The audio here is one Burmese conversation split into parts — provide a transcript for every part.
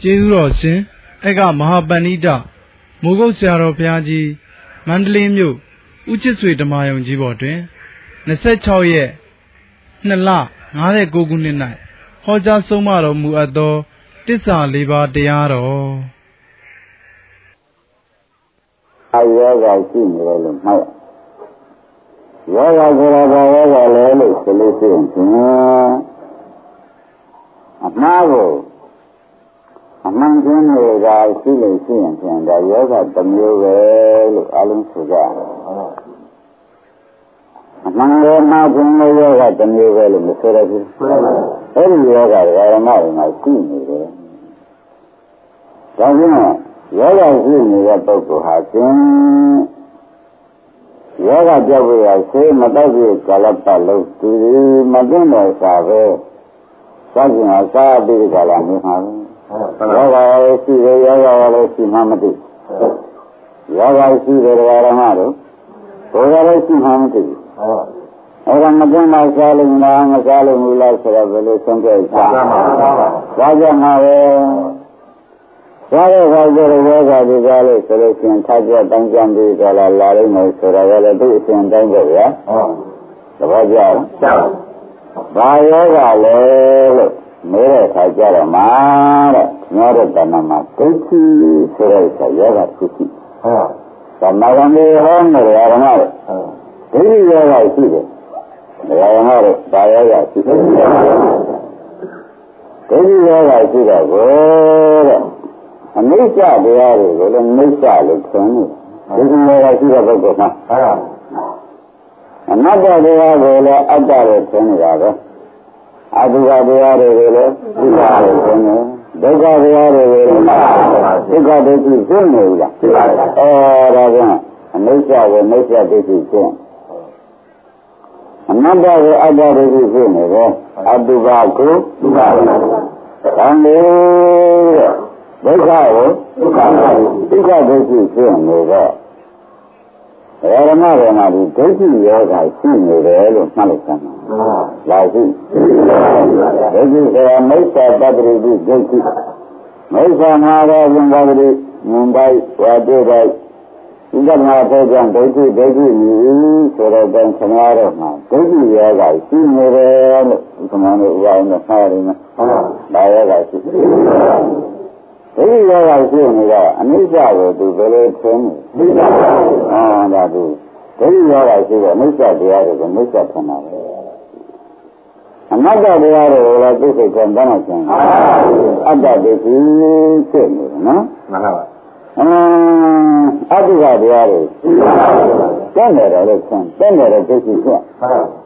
ကျေးဇူးတော်ရှင်ဧကမဟာပဏိတမိုးကုတ်ဆရာတော်ဘုရားကြီးမန္တလေးမြို့ဦးချစ်ဆွေဓမ္မယုံကြီးပေါ်တွင်26ရက်2လ59ခုနှစ်၌ဟောကြားဆုံးမတော်မူအပ်သောတစ္ဆာ၄ပါးတရားတော်အယောဂရှိနေတယ်လို့မှတ်ယောဂဆိုတာဘာယောဂလဲလို့ဆိုလို့ရှိရင်အမှားကိုအမှန်ချင်းတွေကရှိလို့ရှိရင်ဖြင့်ဒါယောဂတစ်မျိုးပဲလို့အလုံးဆိုကြတယ်အမှန်ကိုမှားခြင်းနဲ့ယောဂတစ်မျိုးပဲလို့မဆိုရဘူးအဲဒီယောဂတွေကဓမ္မတွေမှာရှိနေတယ်ဒါကြောင့်ယောဂရှိနေတဲ့ပုဂ္ဂိုလ်ဟာခြင်းယောဂကြောက်ရဆေးမတောက်ပြကာလပတ်လုံးဒီမသိတဲ့စာပဲစားကျင်အောင်စားပြီးကြလာနေမှာယောဂလည်းရှိတယ်ယောဂလည်းရှိမှမသိယောဂရှိတယ်ဓမ္မတို့ဘုရားလည်းရှိမှမသိအဲ့ဒါမသိမှစားလို့လားမစားလို့ဘူးလားဆိုတော့ဘယ်လိုဆုံးဖြတ်စားကြမှာပဲစားရခါကျတော့ယောဂဒီကားလို့ဆိုလို့ရှိရင်ထပ်ပြတောင်းကြံပြီးကြလာလာလိမ့်မယ်ဆိုတော့လည်းသူ့အစဉ်တိုင်းပဲဗျာသဘောကျလားဘာယောဂလဲလို့မဲတဲ့ခါကျတော့မှာတဲ့ညောတဲ့တဏ္ဍမှာဒိဋ္ဌိဆိုတဲ့ဆရာယောဂဖြစ်ရှိသမာဓိနဲ့ဟောနေတယ်ဓမ္မတွေဒိဋ္ဌိယောဂရှိတယ်ဓမ္မတွေဘာယောဂရှိတယ်ဒိဋ္ဌိယောဂရှိတော့ကိုတဲ့အနိစ္စတရားတွေကိုလည်းနိစ္စလို့ထင်တယ်ဒိဋ္ဌိယောဂရှိတဲ့ပုဂ္ဂိုလ်မှာအနတ္တတရားကိုလည်းအတ္တလို့ထင်နေတာပဲအတုပတရားတွေကိုလည်းဒုက္ခလို့ဆိုနေဒုက္ခတရားတွေကိုလည်းဒုက္ခဒိဋ္ဌိသိနေဘူးလားဒါကြောင့်အနိစ္စကိုအနိစ္စဒိဋ္ဌိသိအနတ္တကိုအတ္တဒိဋ္ဌိသိနေတယ်အတုပကိုဒုက္ခလို့ဒါမျိုးဒုက္ခကိုဒုက္ခဒိဋ္ဌိသိနေတော့ဓမ္မတွေမှာဒီဒိဋ္ဌိယောဂရှိနေတယ်လို့မှတ်လိုက်သမ်းပါလာရှိဒိဋ္ဌိဆိုတာမိစ္ဆာတတ္တိဒိဋ္ဌိမိစ္ဆာမှာတော့ဘုံပါတိမြင်တိုင်းဝါတွေ့တိုင်းဒီကမှာတော့ကြောင့်ဒိဋ္ဌိမျိုးဆိုတော့တန်ခဏတော့မှာဒိဋ္ဌိယောဂရှိနေတယ်လို့ဒီကမှာလည်းဥပအောင်နဲ့မှားရတယ်နော်ဒါယောဂရှိဒိဋ္ဌိယောဂရှိနေတော့အနိစ္စကိုသူဘယ်လိုထင်လဲဒါသူဒိဋ္ဌိယောဂရှိတော့အနိစ္စတရားတွေကိုအနိစ္စထင်တာပဲအနတ္တတရားတွေကိုလည်းသိစိတ်ကံတန်းအောင်ကျင်အတ္တဒိဋ္ဌိဖြစ်နေတယ်နော်မှန်ပါပါအတုပတရားတွေတန်းတယ်လို့ဆန်းတန်းတယ်ဒိဋ္ဌိဖြစ်ဒုက္ခ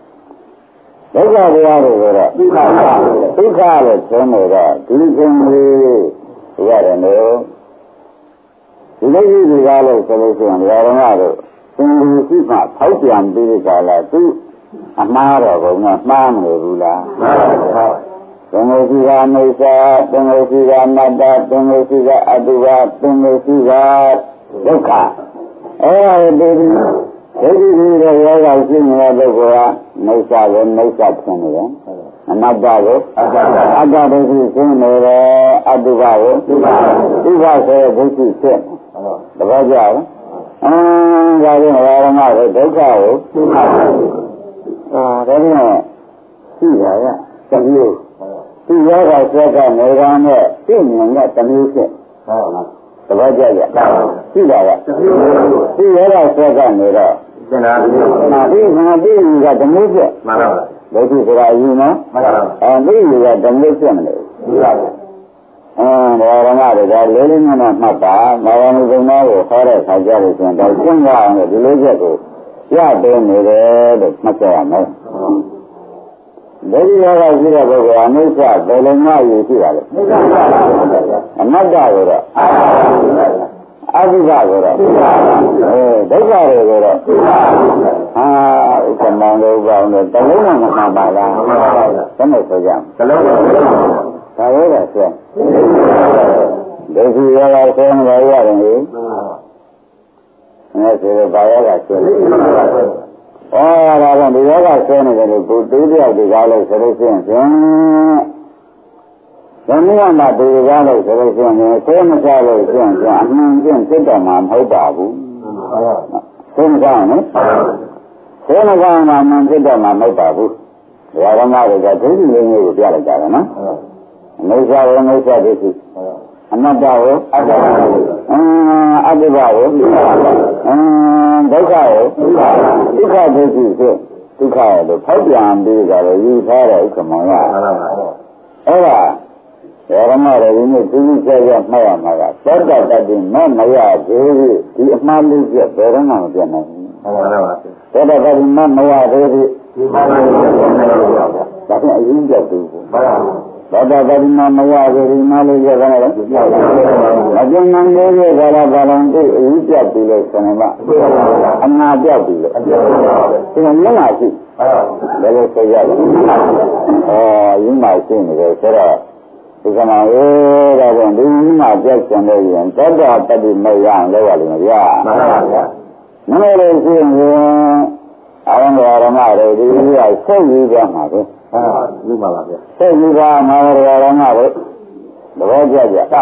တရားတွေကိုတော့ဒုက္ခလို့ဆန်းနေတော့ဒီခြင်းလေးရတယ်လို့ဒီလိုကြီးဒီကားလို့ဆိုလို့ရှိရင်ဓမ္မတို့သင်္ကူရှိမှဖောက်ပြန်ပြီးကြလားသူအမှားတော်ကမှားမလို့ဘူးလားမှန်ပါပါသင်္ကူရှိတာမိစ္ဆာသင်္ကူရှိတာနတ္တသင်္ကူရှိတာအတုပသင်္ကူရှိတာဒုက္ခအဲ့ဒါဒီဒိဋ္ဌိတွေယောဂရှိနေတဲ့ပုဂ္ဂိုလ်ကမိစ္ဆာကိုမိစ္ဆာထင်နေတယ်အနတ္တကိုအတ္တဒိဋ္ဌိရှင်းနေတယ်အတုပကိုဒုက္ခဆိုတဲ့ဒိဋ္ဌိဖြစ်သဘောကျလားဒါကြောင့်ဓမ္မတွေဒုက္ခကိုဒုက္ခဒါပြန်ရှိတာကတမျိုးသူယောဂဆွဲကနေရတဲ့ပြည့်မြင်တဲ့တမျိုးဖြစ်သဘောကျကြရှိတာကသူယောဂဆွဲကနေတော့သင်္ဃာပြီးငါပြီးကတမျိုးဖြစ်မှန်ပါပါဒိဋ္ဌိဆိုတာအယူနော်မှန်ပါပါပြီးကတမျိုးဖြစ်မလို့မှန်ပါပါဓမ္မတွေကလေးလေးနက်နက်မှတ်ပါဘာဝမူကုံသားကိုဟောတဲ့ခါကြလို့ဆိုရင်တော့ကျင့်ကြအောင်လို့ဒီလိုချက်ကိုရပေးနေတယ်လို့မှတ်ကြရမယ်ဒိဋ္ဌိယောဂရှိတဲ့ပုဂ္ဂိုလ်အနိစ္စဘယ်လိုမှယူရှိတာလဲအနတ္တကိုတော့အတုပကိုတော့ဒုက္ခတွေကိုတော့ဥက္ကမံလို့ပေါ့လေတလုံးမှမမှန်ပါလားမှန်ပါပါဘယ်နဲ့ဆိုကြတလုံးပါဒါရောကဆွဲဒိဋ္ဌိယောဂဆွဲနေရတယ်ဟိအဲ့ဒါဆိုဘာယောဂဆွဲလဲဒါကဒီယောဂဆွဲနေတယ်လို့ကိုသေးတယောက်ဒီကားလို့ဆိုလို့ရှိရင်ဇနီးကမှတူကြလို့ဆိုလို့ရှိရင်ဆေးမစားလို့ရှိရင်အမှန်ချင်းစိတ်တော်မှာမဟုတ်ပါဘူးဆေးမစားနဲ့ဆေးမစားမှမှန်စိတ်တော်မှာမဟုတ်ပါဘူးဓမ္မတွေကဒုတိယလေးမျိုးကိုပြလိုက်ကြတယ်နော်အိစ္ဆာဝိစ္ဆာဒိဋ္ဌိအနတ္တဝအတ္တအတ္တဘဝဒုက္ခဝဒုက္ခဒိဋ္ဌိဆိုဒုက္ခလို့ဖောက်ပြန်ပြီးကြတယ်ယူထားတဲ့ဥက္ကမောရအဲ့ဒါဓမ္မတွေဒီနေ့သူကြီးကျကျမှတ်ရမှာကသတ္တတတ္တိမရသေးဘူးဒီအမှားလေးပြဘယ်တော့မှမပြတ်နိုင်ဘူးသတ္တတတ္တိမရသေးဘူးဒီမှားလေးပြတ်နိုင်ဘူးဒါဖြင့်အရင်ပြတ်သူကိုသတ္တတတ္တိမရသေးဘူးမှားလေးပြတ်တယ်မကျန်နိုင်သေးတဲ့ကာလပါလုံးသိအရင်ပြတ်ပြီလို့ဆိုရင်ကအနာပြတ်ပြီလို့ဒီမှာမျက်နှာရှိဘယ်လိုဆိုရလဲရင်းမှရှိနေတယ်ဆိုတော့ဒီကမှာဒါကြောင့်ဒီမှာပြတ်ကျန်တဲ့ရင်သတ္တတတ္တိမရအောင်လုပ်ရလိမ့်မယ်ဗျာမှန်ပါဗျာမင်းတို့ရှိရင်အာရမဓမ္မတွေဒီလိုဆက်ယူကြမှာပဲယူပါပါဗျာဆက်ယူပါမှာဓမ္မတွေသဘောကျကြဒါ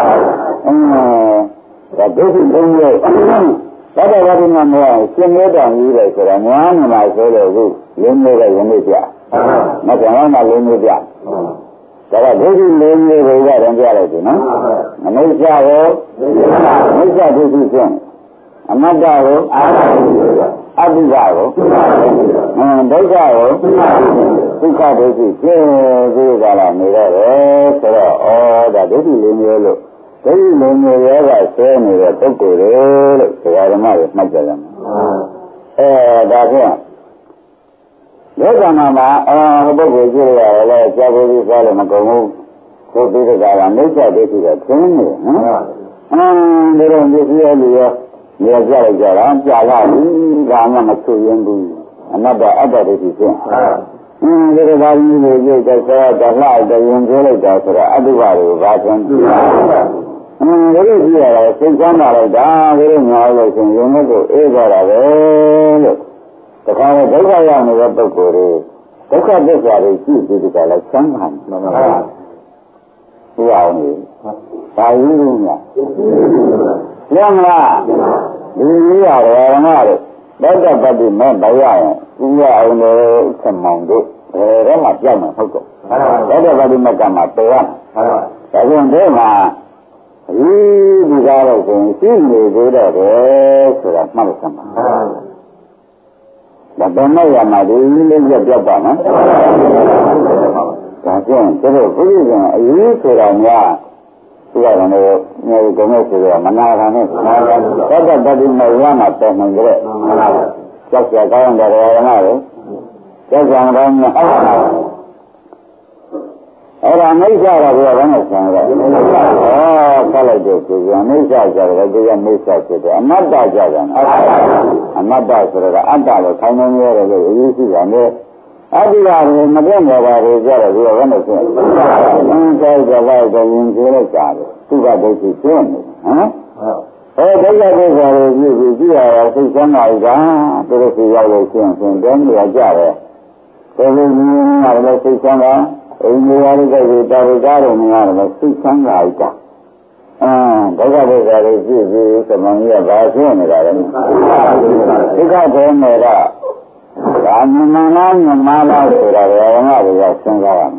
ဒုက္ခသုံးရဲ့သတ္တဝါဒနာမရရှင်မေတ္တာကြီးတယ်ဆိုတာများမှာဆိုလို့ခုလင်းနေတဲ့ယနေ့ပြမကံမှာလင်းနေပြဒါကဒုက္ခလေးမျိုးကိုရတယ်ပြလိုက်ပြီနော်အနိစ္စကိုအနိစ္စဒုက္ခချင်းအနတ္တကိုအတ္တိကကိုဒုက္ခကိုဒုက္ခဒုက္ခချင်းဒီကလာနေရတယ်ဆိုတော့ဒါဒုက္ခလေးမျိုးလို့ဒုက္ခလေးမျိုးရဲ့ကဆဲနေတဲ့ပုဂ္ဂိုလ်တွေလို့ဆရာဓမ္မတွေမှတ်ကြရမယ်ဒါဖြင့်လောကမှာပုဂ္ဂိုလ်ကြည့်ရတယ်လေကြာကိုကြီးစားလို့မကုန်ဘူးသို့ပြီးတော့ကမိစ္ဆာဒိဋ္ဌိကခင်းနေနော်ဒီလိုမျိုးပြရလို့ရကြလိုက်ကြတာကြာရပြီဒါမှမချွရင်ဘူးအနတ္တအတ္တဒိဋ္ဌိဖြစ်ဒီလိုပါကြီးတွေကြည့်တဲ့ဆရာကလှတဲ့ရင်ပြောလိုက်တာဆိုတော့အတုပါတွေကိုဘာသင်ကြည့်ရလဲဒီလိုကြည့်ရတာစိတ်ချမ်းသာလိုက်တာဒီလိုညာလို့ရှင်ရုံနဲ့ကိုအေးကြတာပဲလို့တခါတော့ဒုက္ခရောက်နေတဲ့ပုဂ္ဂိုလ်တွေဒုက္ခသစ္စာတွေကြည့်ပြီးကြလဲချမ်းသာတယ်မှန်ပါပါဘုရားကြီးဒါယူလို့ညကျမ်းလားဒီကြီးရတယ်ဓမ္မတွေသောတပတ္တိမဲ့ဘရရင်ဥရအောင်လို့ဆက်မောင်တို့ဘယ်တော့မှပြောင်းမှာဟုတ်တော့သောတပတ္တိမကမှာပယ်ရမှာဒါကြောင့်ဒီမှာဒီကားတော့ဆိုရင်ရှိနေသေးတော့တယ်ဆိုတာမှတ်လို့ဆက်မှာဒါဘယ်နဲ့ရမှာဒီလေးရက်ပြတ်ပါနော်ဒါကြောင့်သူတို့ဘုရားကအရေးဆိုတာများသူကလည်းမျိုးကုံနဲ့ဆိုတော့မနာခံနဲ့သတ္တတတိမရမှာပေါ်နေကြတယ်ကြောက်ကြကောင်းတယ်ဓမ္မတွေကြောက်ကြတော့မဟုတ်ပါဘူးအဲ့ဒါမိစ္ဆာတော့ဘယ်နဲ့ဆံလဲဆက်လိုက်တဲ့သူကမိစ္ဆာကြတယ်သူကမိစ္ဆာဖြစ်တယ်အနတ္တကြတယ်အနတ္တဆိုတော့အတ္တလို့ခိုင်းနေရတယ်လို့အရေးကြီးတာနဲ့အတ္တိကမပြတ်နေပါဘူးကြတယ်ဒီကဘယ်နဲ့ဆံလဲကြကြလိုက်တော့ရင်ကျလိုက်ကြတယ်သူကဒုက္ခဖြစ်နေဟမ်ဒုက္ခဒုက္ခတွေကြည့်ရတာစိတ်ဆန်းပါ့ကသူတို့စီရောက်လို့ရှင်းတယ်နေရာကြတယ်ဘယ်လိုမျိုးလဲစိတ်ဆန်းတာအိမ်ကြီးရတဲ့ကိစ္စတာဝကားတွေနေရတယ်စိတ်ဆန်းပါ့ကဒုက္ခဒုက္ခတွေကြည့်ပြီးသမန်ကြီးကဘာဖြစ်နေတာလဲဒုက္ခတွေနဲ့တော့ဒါမြင်နာလားဆိုတာဘယ်မှာလဲစဉ်းစားရမယ်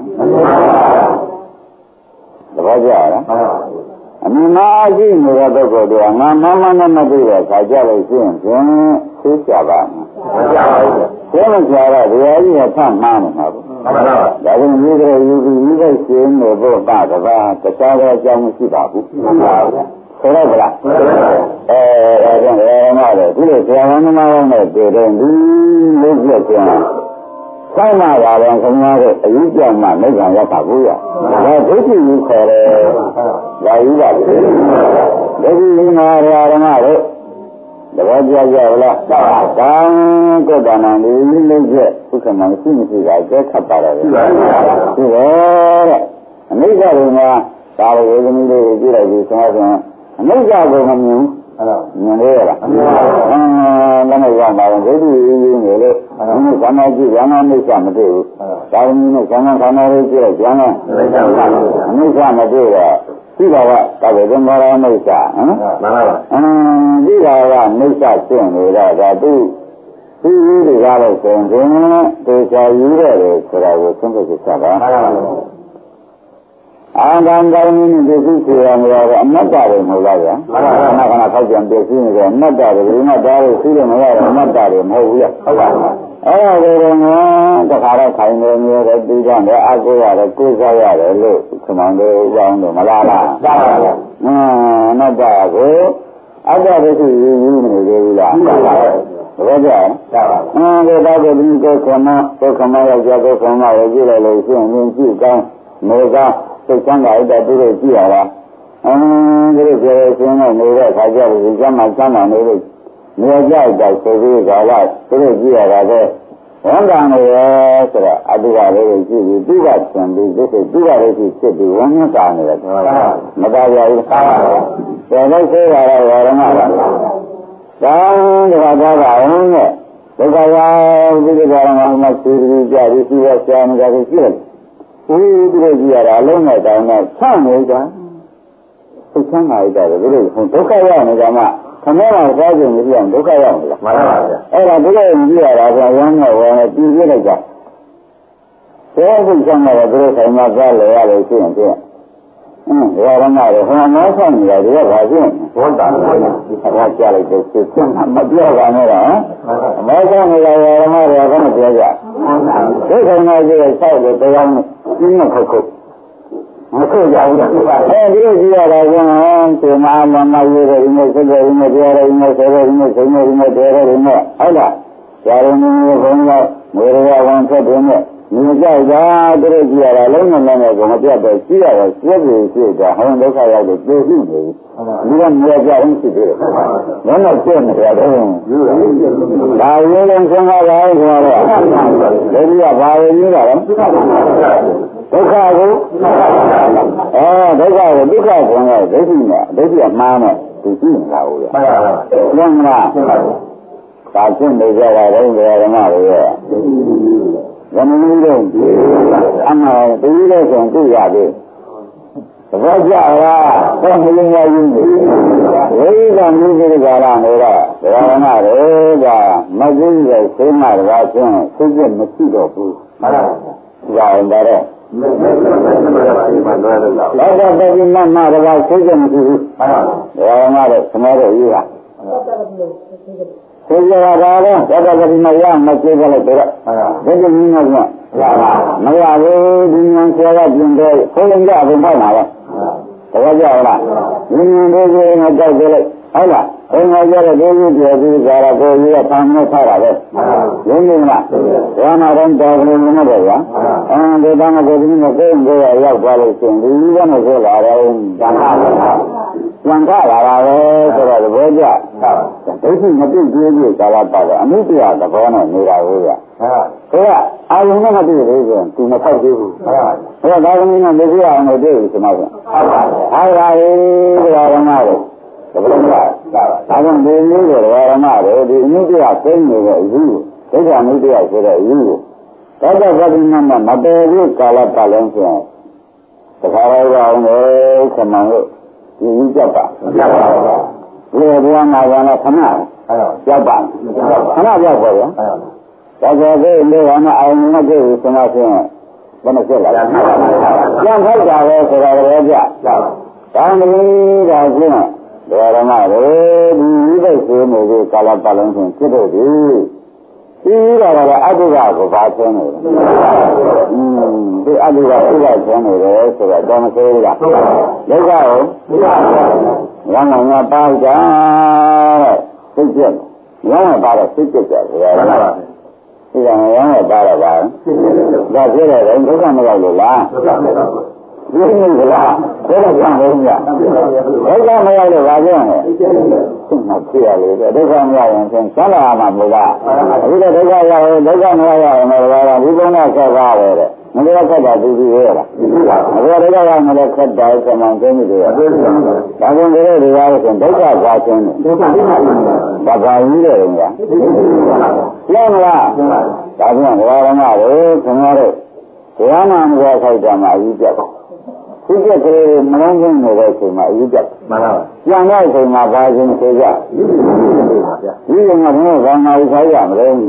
သဘောကျလားအမြင်နာကြည့်နေတဲ့ပုဂ္ဂိုလ်တွေကငါမနဲ့မသိတဲ့ခါကြလို့ရှိရင်ဖြင့်သိကြပါမယ်သိမကြတော့ဒီအကြီးကဖတ်မှားနေမှာပေါ့ဒါကြောင့်ဒီလိုယူပြီးယူတဲ့ရှင်နေဖို့ပါတပါးတခြားသောအကြောင်းမရှိပါဘူးဆိုတော့ဗလားဒါကြောင့်ဓမ္မတွေဒီလိုဆရာဝန်သမားနဲ့တွေ့တဲ့ဒီလိုပြည့်ပြန်ဆောင်းလာတယ်ခင်ဗျားတို့အယူကြောင့်မှမိဂံရောက်ပါဘူးရဒါဒုက္ခကြီးခေါ်တယ်ဒါယူပါဘူးဒုက္ခကြီးမှာဓမ္မတို့တဘောကြကြလားတောင်းကုတ္တနာလေးလေးချက်ဥက္ကမမရှိမရှိကကျက်ခတ်ပါတော့တယ်ဒီတဲ့အနိစ္စတွေကဒါလိုဝေဒနာလေးကိုကြည့်လိုက်ပြီးဆိုတော့အနိစ္စကိုမမြင်မြင်ရလားလည်းမရောက်ပါဘူးဒိဋ္ဌိရင်းနေလို့ဒီကံမကြည့်ဉာဏ်နဲ့မိစ္ဆာမတွေ့ဘူးဒါမှမဟုတ်ကံခန္ဓာလေးကြည့်လိုက်ဉာဏ်နဲ့မိစ္ဆာမတွေ့တော့ဒီကကတည်းကမောရမိစ္ဆာမှန်ပါပါဒီကမိစ္ဆာရှင်းနေတော့ဒါသူတွေကားလို့ဆိုရင်တေချာယူရတယ်ဆိုတာကိုသုံးသပ်ချက်ပါအာဂံကောင်းနည်းနဲ့ပြည့်စုံရမှာတော့အနတ္တတွေမဟုတ်လားဗျာခဏခဏထောက်ပြန်ပြည့်စုံနေတယ်အနတ္တတွေဒီမှာဒါတွေသိလို့မရတော့အနတ္တတွေမဟုတ်ဘူးလားဟုတ်ပါဘူးအဲ့ဒါကိုတော့တခါတော့ခိုင်နေမျိုးတယ်ပြီးတော့လည်းအကူရတယ်ကိုယ်စားရတယ်လို့ခမောင်တို့ကြောင်းတော့မလားလားသာပါဘူးအနတ္တကိုအတ္တဒိဋ္ဌိယူနေသေးဘူးလားသာပါဘူးဘယ်ကြောင့်သာပါဘူးဒါတော့ဒီကိုခမယောက်ျားကိုခမရဲ့ကြည့်လိုက်လို့ရှိရင်ကြည့်ကောင်းနေကောင်းသိချမ်းသာရတဲ့သူတွေကြည့်ရတာဒီလိုပြောရင်းနဲ့နေတဲ့ခါကျတော့ဒီကျမ်းမှာကျမ်းသာနေလို့နေကြိုက်တဲ့ဆိုပြီးကာလသူတို့ကြည့်ရတာပဲဝန်ကံနေရဆိုတော့အတုကလေးကိုကြည့်ပြီးသူကသင်ပြီးသူကလေးကြီးဖြစ်ပြီးဝန်ကံနေတယ်မသားရဘူးသာပါဘယ်လိုဆိုရတာရောရမှာလားတောင်းတခါသားပါအောင်နဲ့ဒုက္ခရောက်ဒီကရမမရှိဘူးကြပြီးသူကဆရာမကကြီးကြည့်တယ်ဒီလိုကြည့်ရတာအလုံးနဲ့တောင်းနဲ့ဆန့်နေတာသိချမ်းသာရတဲ့ဒီလိုဒုက္ခရောက်နေတာမှခမောကသွားခြင်းမပြအောင်ဒုက္ခရောက်နေတာမှန်ပါပါအဲ့ဒါဒီလိုကြည့်ရတာကဝမ်းနဲ့ဝမ်းနဲ့ပြီးပြလိုက်တာဘယ်လိုဆန့်ရတော့ဒီလိုဆိုင်မှာကြားလဲရလို့ရှိရင်ဖြင့်ဝါရမတွေဟောမောဆန့်နေတယ်ဒီကဘာဖြစ်ဘုဒ္ဓဘာကြားလိုက်တဲ့စိတ်ကမပြောပါနဲ့တော့မောဆန့်နေတဲ့ဝါရမတွေကမပြောကြဒုက္ခနဲ့ကြည့်ရဆောက်လို့တရားနဲ့ကြီးမခုတ်ခုတ်မခုတ်ကြဘူးအဲဒီလိုကြည့်ရတာကဒီမှာမရေးတယ်ဒီမဲ့စကြရင်းနဲ့တရားရင်းနဲ့ဆယ်ရင်းနဲ့စိတ်ရင်းနဲ့တရားရင်းနဲ့ဟုတ်လားဇာရင်းနဲ့ဘုံကမေရဝံဆက်တယ်နဲ့မြင်ကြတာသူတို့ကြည့်ရတာလုံးဝလည်းကိုမပြတ်တော့ကြည့်ရတော့စိတ်ကြီးစိတ်ကဟောဒုက္ခရောက်လို့ပြေရှိနေပြီဒီကမြင်ကြရင်ရှိသေးတယ်ဘယ်နဲ့ပြည့်နေရတော့ဒါရိုးလုံးဆုံးသွားပါဆိုတော့ဒီကဘာဝင်နေတာလဲဒုက္ခကိုဒုက္ခကိုဒုက္ခကိုဒုက္ခဆိုရင်ဒိဋ္ဌိနဲ့ဒိဋ္ဌိကမှားနဲ့သူကြည့်နေတာဟုတ်လားမှန်ပါဘူးဒါရှင်းနေကြတာတော့ဘယ်ဓမ္မတွေရဲ့ဘယ်နည်းလုံးအမှန်တူလို့ဆိုရင်တွေ့ရသေးသဘောကျလားဘယ်နည်းများယူနေဝိကမိစ္ဆေကာရနေတော့ဘယ်ဓမ္မတွေကမကြည့်ရစိတ်မှတပါးချင်းစိတ်ကမရှိတော့ဘူးမှန်ပါဘူးဒါရင်တော့လောကပတိမမတပါးစိတ်ကမရှိဘူးမှန်ပါဘူးဘယ်ဓမ္မတွေသမောတော့ယူတာသိကြတာတော့သတ္တပတိမယမကျေကြလိုက်တော့ဒါကနည်းနဲ့မရဘူးဒီဉာဏ်ဆရာကပြင်တော့ဘုန်းကြီးကဘုံဖောက်လာတော့တကယ်ကြောက်လားဒီဉာဏ်လေးကိုငါကြောက်ကြလိုက်ဟုတ်လားဘုံကကြတော့ဒီလိုပြောပြီးကြတာကိုကြီးကဖမ်းနေထားတာပဲရင်းနေလားဝါနာတော့တော်ကလေးမဟုတ်ဗျာဒီတန်းကကိုကြီးကကိုယ်ကိုရောက်သွားလို့ရှင်ဒီကနေ့ဆိုလာတော့ဇာနာပြန်ခလာတာပဲဆိုတော့သဘောကျဒိဋ္ဌိမပြည့်သေးဘူးကာလပတ်တော့အနုတ္တရသဘောနဲ့နေတာဟုတ်ရဆိုတော့အာယုံနဲ့မပြည့်သေးဘူးသူမဖောက်သေးဘူးဆိုတော့ဒါကလည်းမပြည့်အောင်လို့တွေ့ပြီဆိုမှပြန်အားရရေးဒါရမတို့သဘောကျဒါကြောင့်ဒီလိုတွေဓမ္မတွေဒီအနုတ္တရသိနေတဲ့အယူဒိဋ္ဌိအနုတ္တရဆိုတဲ့အယူသောတပတိမမမတည်ဘူးကာလပတ်လုံးဆိုရင်တခါတော့အောင်လေခမန်တို့ဒီဥကြပါဘယ်လိုနာကလည်းခဏကြောက်ပါခဏကြောက်ပါဗျာဒါဆိုတော့လေဘာမှအောင်မကြည့်ဘူးဆိုမှဖြင့်ဘယ်နဲ့ဖြစ်လာလဲပြန်ထိုက်တာပဲဆိုတော့လည်းကြဒါမလို့ဒါဖြင့်ဓမ္မတွေဒီဝိသိဆိုနေပြီးကာလပတ်လုံးဖြင့်ဖြစ်တော့ဒီတော့အတုကကိုဘာဆင်းနေလဲဒီအတုကဥပဆင်းနေတယ်ဆိုတော့တော့မသေးဘူးလားဒုက္ခကိုရံငါပါကြတဲ့စိတ်ကြက်ရံပါတော့စိတ်ကြက်ကြတယ်ဟုတ်လားဒီကရံပါတော့ပါဒါဖြစ်တယ်ဒုက္ခမရောက်လို့လားဒီနေ့ကလားဘယ်လိုကြောင့်လဲညဒုက္ခမရောက်လို့ဘာပြောလဲမဖြစ်ရလေဒုက္ခမရောက်ရင်ဆန်းလာမှာမဟုတ်လားအခုတော့ဒုက္ခရောက်ရင်ဒုက္ခမရောက်ရင်လည်းဒီဘုံနဲ့ဆက်ကားပဲတဲ့မလဲခက်တာသူကြီးရဲ့လားအဘောတွေကမလဲခက်တာဆံမသိနေတယ်ဒါကြောင့်ဒီလိုဆိုဒုက္ခပါခြင်းဒုက္ခဘာသာကြီးတယ်ကွာလဲမလားဒါကြောင့်ဘုရားရမတို့ခင်ဗျားတို့ဘုရားနာမတော်ခိုက်တာမှာအယူပြတ်သူကကလေးမလုံးစုံနေတဲ့အချိန်မှာအယူပြတ်မှန်ပါပါပြန်တဲ့အချိန်မှာဘာခြင်းဆိုကြဒီကငါဘုရားဘာသာဥစားရမလဲဟမ်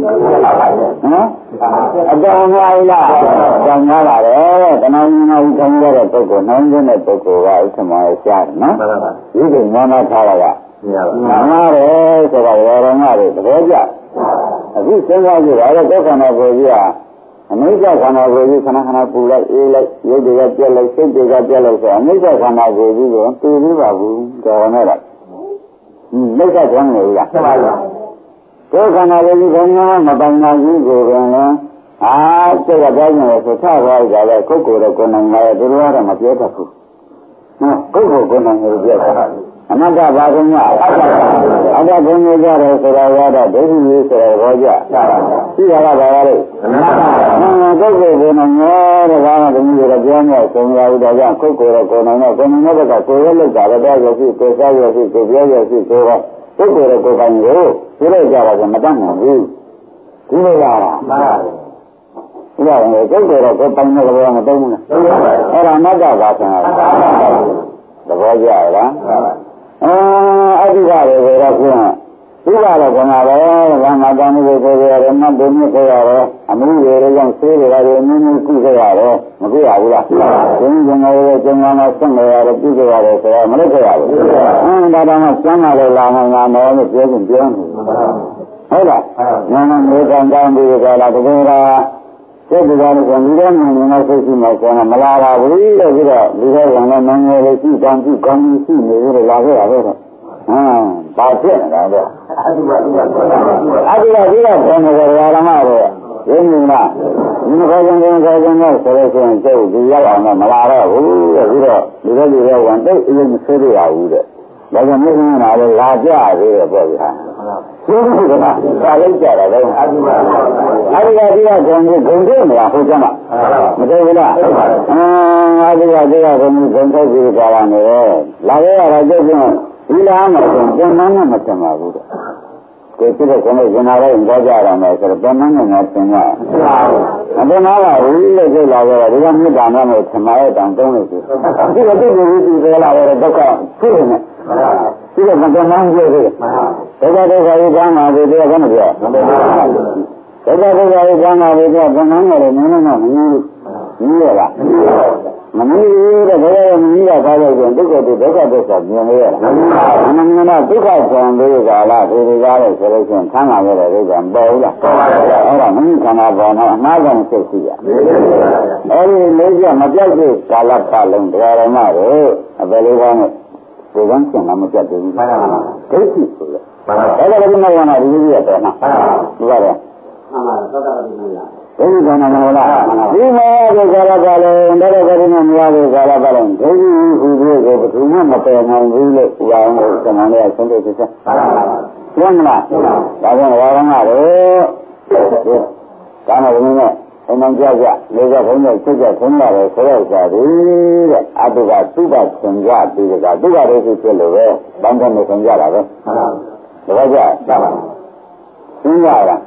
အတော်များလားကြောင်များလာတယ်တဏှာဉာဏ်ဥဆောင်ရတဲ့ပုဂ္ဂိုလ်နိုင်တဲ့ပုဂ္ဂိုလ်ကဥစ္စာမရှားတယ်နော်မှန်ပါပါဒီကငါနာထားတာကမှန်ပါတယ်ဆိုတော့ရောရမတွေသဘောကျအခုစဉ်းစားကြည့်ရတဲ့ဒုက္ခနာကိုကြီးကအနိစ္စခန္ဓာကိုယ်ကြီးခဏခဏပူလိုက်အေးလိုက်ရုပ်တွေကပြက်လိုက်စိတ်တွေကပြက်လိုက်ဆိုအနိစ္စခန္ဓာကိုယ်ကြီးကိုတူပြီးပါဘူးတော်ရမယ်လားနိစ္စကြောင့်လေလားမှန်ပါပါဒုက္ခနာကိုယ်ကြီးကမပိုင်နိုင်ဘူးကိုယ်ကလည်းစိတ်ကပြောင်းနေဆိုချသွားကြတယ်ကိုယ်ကိုယ်တော့ကိုယ်နိုင်တယ်သူတို့ကတော့မပြောတတ်ဘူးကိုယ်ကိုယ်နိုင်တယ်ပြောတာအနတ္တဘာကုညအတ္တဘုံမျိုးကြတယ်ဆိုတာရတော့ဒိဋ္ဌိမျိုးဆိုတော့ဘောကြရှိရတာပါလေအနတ္တကိုယ်ကိုယ်နိုင်တယ်ဒါကတည်းကပြောနေဆုံးရဦးတော့ကြောင့်ကိုယ်ကိုယ်တော့ကိုယ်နိုင်တော့ကိုယ်နိုင်တဲ့ဘက်ကကိုယ်ရဲ့လောက်တာတော့ရရှိကိုယ်စားရရှိကိုယ်ပြောရရှိကိုယ်ကကိုယ်ကိုယ်တော့ကိုယ်ပိုင်ကိုဒီလိုကြတာကမတတ်နိုင်ဘူးဒီလိုရတာမှန်ပါဘူးဒါကလည်းကိုယ်ကိုယ်တော့ကိုယ်ပိုင်တဲ့ဘောမတုံးဘူးလားအဲ့ဒါအနတ္တဘာဆံတာသဘောကျလားအဓိကတွေကတော့ဖြင့်ဒီကတော့ခဏပဲဘာမှတောင်းလို့ဆိုရတယ်မတ်တုံးမြခဲ့ရတယ်အမှုတွေကြောင့်ဆေးတွေလည်းနည်းနည်းကုခဲ့ရတယ်မကုရဘူးလားဒီကျင်တော်ကျင်တော်နဲ့ဆက်နေရတယ်ပြုခဲ့ရတယ်ဆိုတော့မလုပ်ခဲ့ရဘူးဒါတော့မှကျမ်းလာလို့လာမှငါတော့လို့ပြောနေတယ်ဟုတ်လားနာမမေကံကောင်းပြီးကြလားတကယ်လားစိတ်ကလည်းကိုယ်ဒီလိုမျိုးနဲ့စိတ်ရှိမှဆိုတော့မလာပါဘူးလို့ပြီးတော့ဒီလိုကလည်းနည်းနည်းလေးရှိကောင်းရှိနေလို့လာခဲ့ရတော့ဘာဖြစ်နေတာလဲအတုပါဒီကဘယ်လိုလဲဓမ္မတွေရင်းနေလားဒီခေါ်ကြတယ်ဆိုလို့ရှိရင်ကျုပ်ဒီရောက်အောင်မလာတော့ဘူးတဲ့ပြီးတော့ဒီလိုဝန်တိတ်အရင်မဆွေးရဘူးတဲ့ဒါကြောင့်မြို့နေတာလည်းလာကြသေးတယ်ပေါ့ဗျာကျိုးကသာလိုက်ကြတာလည်းအတုပါအဲဒီကဒီကဂုံတွေနေတာဟုတ်ကြမှာမသိဘူးလားအဲဒီကဂုံထုတ်ပြီးကြတာနေလာခဲ့ရတာကျုပ်ကဒီလားမဆိုပြန်မှန်းမတင်ပါဘူးတဲ့ဒီပြည့်တဲ့ကိုယ်ကျင်လာတော့ကြောကြရမယ်ဆိုတော့ပြန်မှန်းနဲ့ဆင်ရမတင်ပါဘူးလို့ပြောလာတော့ဒီကမြစ်တာနဲ့ဆင်မရဲ့တောင်တုံးလို့ဆိုဒီကတိတိကျကျလာတော့ဒုက္ခဖြစ်နေတယ်ဒီကမတင်မှန်းကြည့်တယ်ဒုက္ခရေးကမ်းပါပြီတဲ့ဘယ်နဲ့ပြောဒုက္ခရေးကမ်းပါပြီတဲ့ဘယ်နဲ့လဲနည်းနည်းမမြင်ဘူးရလားမမြင်ဘူးတဲ့ဘယ်လိုမမြင်ရတာလဲဆိုဒုက္ခမြင်ရတာမမြင်တော့ဒုက္ခဆံလေးကလားဒီလိုကားလို့ဆိုလို့ရှိရင်ဆန်းလာရတဲ့ဒုက္ခမပေါ်ဘူးလားပေါ်ပါဘူးအဲ့ဒါမမြင်ခန္ဓာပေါ်တော့အမှားကောင်စိတ်ရှိရအဲ့ဒီလေးကမပြောက်သေးကာလပတ်လုံးတရားဓမ္မတွေအပယ်လေးပါးနဲ့ဒီကံဆင်တာမပြတ်သေးဘူးမှန်ပါပါဒိဋ္ဌိဆိုလို့မှန်ပါအဲ့ဒါကလည်းမဟုတ်ဘူးဒီလိုရတော့မှန်ပါဒီကလည်းမှန်ပါသောတာပတိမလားဒိဋ္ဌိကံမဟုတ်လားဒီမှာဒီကာလပတ်လုံးတော်တော်ကလေးနဲ့မရဘူးကာလပတ်လုံးဒိဋ္ဌိဟူပြီးကိုဘယ်သူမှမပယ်နိုင်ဘူးလို့ဥပါအောင်ဆန္ဒနဲ့ဆုံးဖြတ်ချက်မှန်ပါပါကျမ်းမလားဒါကြောင့်ဝါရမတို့ဒါမှမဟုတ်နဲ့အမှန်ကြကြလေးကဘုန်းကြီးစစ်ကြဆင်းရတယ်ဆိုတော့ကြာပြီတဲ့အတုကသူ့ကဆင်ကြပြီးကသူ့ကလေးဖြစ်လို့ပဲတန်းတဲ့ဆင်ကြတာပဲဟုတ်ပါကြပါပါဆင်းကြတာ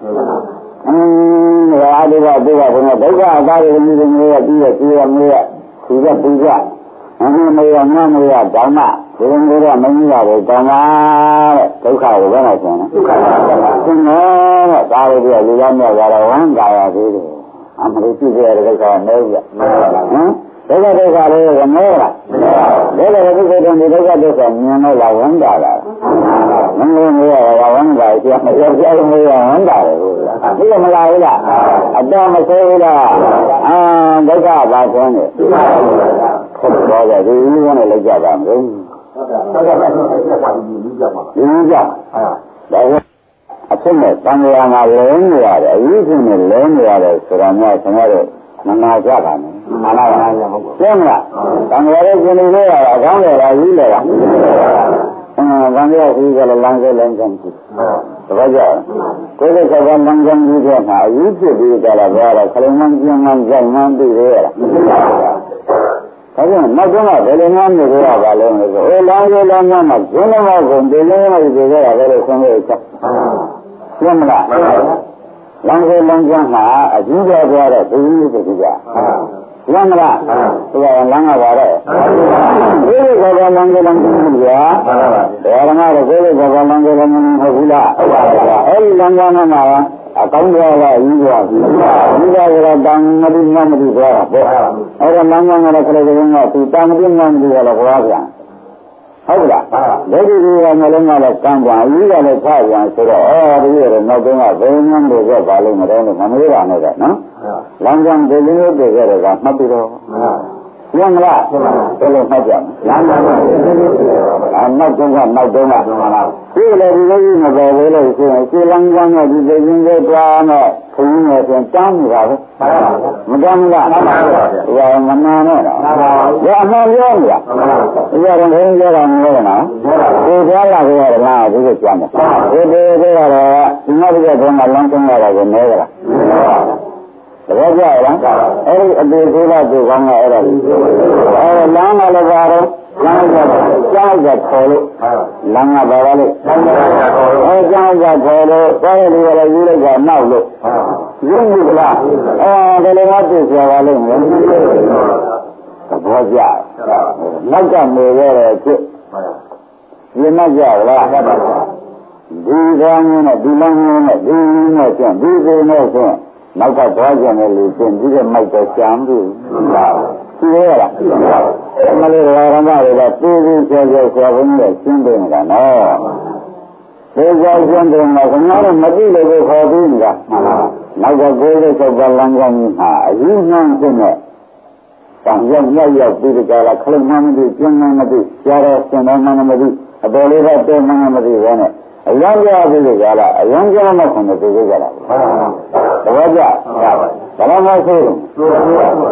ရာဒီကသူကဘုန်းကြီးဒုက္ခအသားရင်းနေနေရပြီးရပြီးရမေးရသူကပူကြအမှန်မေးရငါမေးရဓမ္မဒီလိုမျိုးကမင်းကြီးရတယ်ဓမ္မတဲ့ဒုက္ခကိုဘယ်နဲ့ဆင်းလဲဒုက္ခပါပါဆင်းတော့ဒါလိုပြလူသားများကြတော့ဝမ်းကာရသေးတယ်အမှန်ကိုကြည့်ကြရတဲ့ဒုက္ခနဲ့ပြဟမ်ဒုက္ခလေးကမဲလားမဲပါဘူးဒါလည်းဒုက္ခတွေဒုက္ခမြင်လို့လာဝမ်းတာလားမင်းမေးရတာဝမ်းတာကျမပြောပြလို့မေးရဝမ်းတာလေဟုတ်လားဒီကမလာဘူးလားအတော်မဆိုးဘူးလားဒုက္ခဘာသွန်းနေဟုတ်တော့ကြဒီဦးကနေလိုက်ကြပါမလို့ဟုတ်ကဲ့ဒီကြပါဒီကြဒါအဖြစ်နဲ့တန်လျာမှာလဲနေရတယ်အရေးကြီးနဲ့လဲနေရတယ်ဆိုတာမျိုးကျွန်တော်တို့မနာကြပါနဲ့မှန်ပါပါကျင်းလားတန်လျာရဲ့ကျင်နေရတာအကောင်းတယ်လားကြီးလေလားဗန်ရရှိကြလမ်းကလည်းလမ်းကြည့်ဘာကြောင့်ကိုယ်ကကလမ်းကြောင်းကြီးတဲ့မှာအယူဖြစ်ပြီးကြတာဘာလဲခလုံးမှန်းကျင်းမှန်းကြိုက်မှန်းသိရလားဒါကြောင့်နောက်တော့ဘယ်လိုမှမနေရပါလဲလို့ဆိုလမ်းရောလမ်းမှာဇင်းလုံးအောင်ဒီလိုမျိုးဒီကြရတာလည်းဆုံးရဲ့ချက်ရှင်းမလားလမ်းရောလမ်းကျမ်းမှာအယူကြသွားတဲ့ဒီလိုတည်းကြရမလားဒီကလမ်းကပါတော့ဒီလိုကလမ်းကလမ်းကြီးရဘယ်မှာလဲဒီလိုကလမ်းကလမ်းကြီးဟုတ်ဘူးလားအဲ့ဒီလမ်းကမှာအကောင်းတော်လာယူသွားပြီဒီကရတောင်မတိမမတိသွားတာပေါ့အဲ့ဒါလမ်းကလည်းခလေးကသူတောင်မတိမမတိရတော့ဘွားပြန်ဟုတ်လားလက်ဒီကမလုံးကလည်းကံပြန်ယူရလည်းချပြန်ဆိုတော့ဒီရနောက်တော့ဘယ်မှမလို့ရပါလိမ့်မတော့မမေးပါနဲ့ကနော်လမ်းကြောင်းဒီလိုမျိုးတည်ကြတယ်ကမှတ်ပြီးတော့ရမလားဘယ်လိုမှတ်ကြမလဲလမ်းကြောင်းနောက်တော့ဒီလေဒီလိုကြီးမပေါ်သေးလို့ဆိုရင်ဒီလမ်းကြောင်းကဒီသိချင်းတွေတွားနဲ့ခင်းနေပြန်တန်းနေတာပဲမတန်းဘူးလားဒီကမနာနဲ့တော့ဒီအမှန်ပြောနေတာဒီကတော့ဘယ်ပြောတာမလို့နော်ဒီကြားလာကြရလားဒီကိုကြားမယ်ဒီကတော့ဒီနောက်တစ်ခါကလမ်းကျင်းရတာကိုနဲကြလားတကယ်ကြလားအဲ့ဒီအသေးသေးလားဒီကောင်းကအဲ့ဒါလမ်းကလည်းပါတော့လမ်းကကြားကြခေါ်လို့လမ်းကပါပါလို့ကြားကြခေါ်လို့ကြားရလို့လည်းယူလိုက်တာနောက်လို့ယူပြီလားဒီလိုမှသိကြပါလိမ့်မယ်သဘောကျနောက်ကနေရတဲ့အဖြစ်ဒီမှကြလားဒီကောင်းနဲ့ဒီလမ်းနဲ့ဒီနဲ့ကျန်ဒီစိနဲ့ကျန်နောက်ကသွားကြတယ်လို့ကျင်ပြီးတဲ့မိုက်တော့ရှမ်းပြီရှိရလားမလေးရဟန်းတွေကတူတူဆဲဆဲဆဲဘုန်းကြီးရှင်းတယ်ကနော်ဒီကြောင့်ရှင်းတယ်မှာခင်ဗျားတို့မသိလို့ခေါ်ပြီးနေတာနောက်ကကိုယ်လေးချက်ပါလမ်းကြောင်းကြီးမှာအယူနှံဖြစ်နေတောင်ရောက်ရောက်ပြီးကြလားခလုံးမှမသိကျင်းမှမသိကြားတော့စင်တော့မှမသိအတော်လေးကတဲမှမသိဘဲနဲ့အရံကြပြီးကြလားအရံကြမခွန်တဲ့ပြေကြလားတပည့်ကြဘာမှမဆိုးဘူးဒါကမှ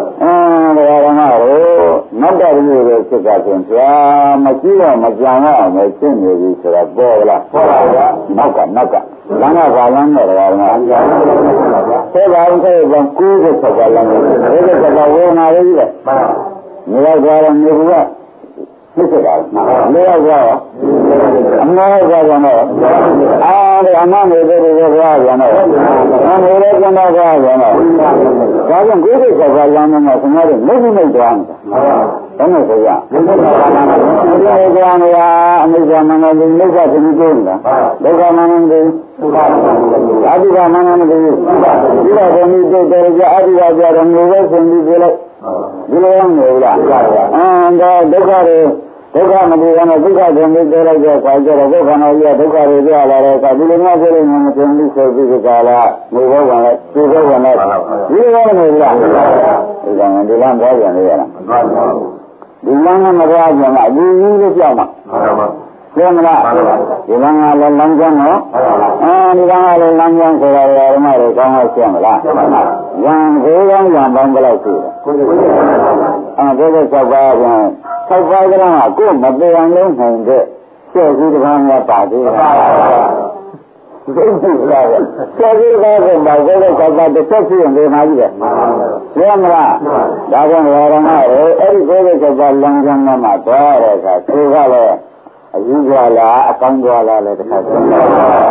မတ်တော်ကြီးရဲ့စိတ်ကပြင်ပြမရှိတော့မကြံရအောင်ပဲရှင်းနေပြီဆိုတော့ပေါ်လားပေါ်ပါဗျာနောက်ကလမ်းကဘာလမ်းနဲ့တကားမှာဆက်ပါဦးဆက်ပါကိုယ်ကဆက်ပါလမ်းနဲ့ဒီကဆက်ဝေနာလေးလေမြေရောက်သွားတော့မြေကဖြစ်နေတာလေရောက်သွားတော့အမေကကြောင့်တော့ဒီအမနေတဲ့တွေပြောရအောင်အမေလည်းကျန်တော့ပြောရအောင်ဒါကြောင့်ကိုယ်ကဆက်ပါလမ်းနဲ့ဆရာတို့မိတ်မိတ်သွားတယ်ဘယ်နဲ့ဆိုရဒီကောင်ကအမိကမနတိမိကသတိကိုလားဒုက္ခမနတိအဓိကမနတိဒီတော့ဘုံဒီတို့တယ်ကြအဓိကကြတော့ငိုပဲဆင်ပြီးပြလိုက်ဒီလိုရမယ်လားဒါဒုက္ခတွေဒုက္ခမတိကနဲ့ဒုက္ခတွေမိတယ်လိုက်တဲ့အခါကျတော့ဒုက္ခနာကြီးကဒုက္ခတွေပြလာတဲ့အခါဒီလိုမျိုးပြလို့မတင်ဘူးဆိုပြီးကြလားငိုဘောဝင်လိုက်ဒီဘောဝင်လိုက်ဒီလိုရမယ်လားဒီကောင်ဒီလမ်းသွားပြန်နေရလားဒီလမ်းကမသွားကြမှာအယူကြီးလို့ပြောမှာကျင်းမလားဒီလမ်းကလည်းလမ်းကျမ်းတော့ဒီလမ်းကလည်းလမ်းကျမ်းဆိုတော့ဓမ္မတွေကောင်းအောင်ကျင်းမလားရံကိုယ်ကောင်းရံပေါင်းဘယ်လောက်ရှိလဲဒီက6ပါးပြန်6ပါးကလည်းကိုယ်မပြေအောင်လုံးနိုင်တဲ့ကျေးဇူးတရားများပါသေးတယ်ဒီလိုလားကျေးဇူးတရားကိုပါကိုယ်က6ပါးတစ်ချက်ရှိရင်ဒီမှာကြီးတယ်ကျင်းမလားဒါကြောင့်ဓမ္မတွေအဲ့ဒီကိုယ်က6ပါးလမ်းကျမ်းမှာသွားတဲ့အခါသူကလည်းအယူကြလားအကောင်းကြလားလည်းတစ်ခါပြောတယ်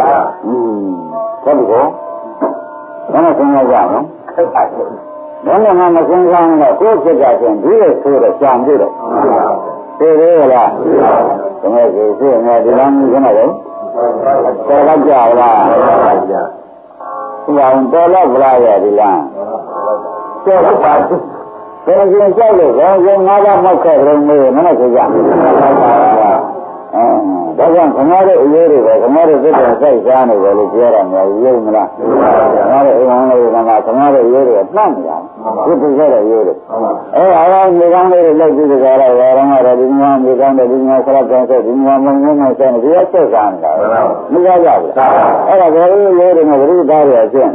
ဟုတ်ကောဘာမှစဉ်းစားကြအောင်ဟုတ်ပါဘူးဘယ်နဲ့မှမစဉ်းစားရင်တော့ကိုယ်စိတ်ကချင်းဒီလိုဆိုတော့ကြံပြီးတော့သိသေးလားဒီမဲ့ဆိုနေဒီလမ်းကြီးကနေတော့တော်တော့ကြလားဒီအောင်တော်တော့ဗလားရဒီလမ်းတော်တော့ပါဘယ်လိုကြောက်လို့ရောငါးပါးမောက်ခဲ့လို့မေးမနဲ့ဆိုကြဒါကြောင့်ခမားတို့အရေးတွေပဲခမားတို့စိတ်တော်စိုက်စားနေတယ်လို့ပြောရမှာရုံမလားခမားတို့အိမ်အောင်လေးကမှခမားတို့အရေးတွေနှံ့နေတာဒီပြခဲ့တဲ့ရေးတွေအားလုံးမြေကောင်းလေးတွေလိုက်ပြီးကြတော့ရောတော့ကတော့ဒီမှာမြေကောင်းတဲ့ဒီမှာဆရာကောင်းတဲ့ဒီမှာမုံမုံနဲ့ဆဲနေဒီရက်ဆက်စားနေတာမရကြဘူးအဲ့ဒါဘယ်လိုရေးတွေနဲ့ဘယ်လိုသားတွေအကျင့်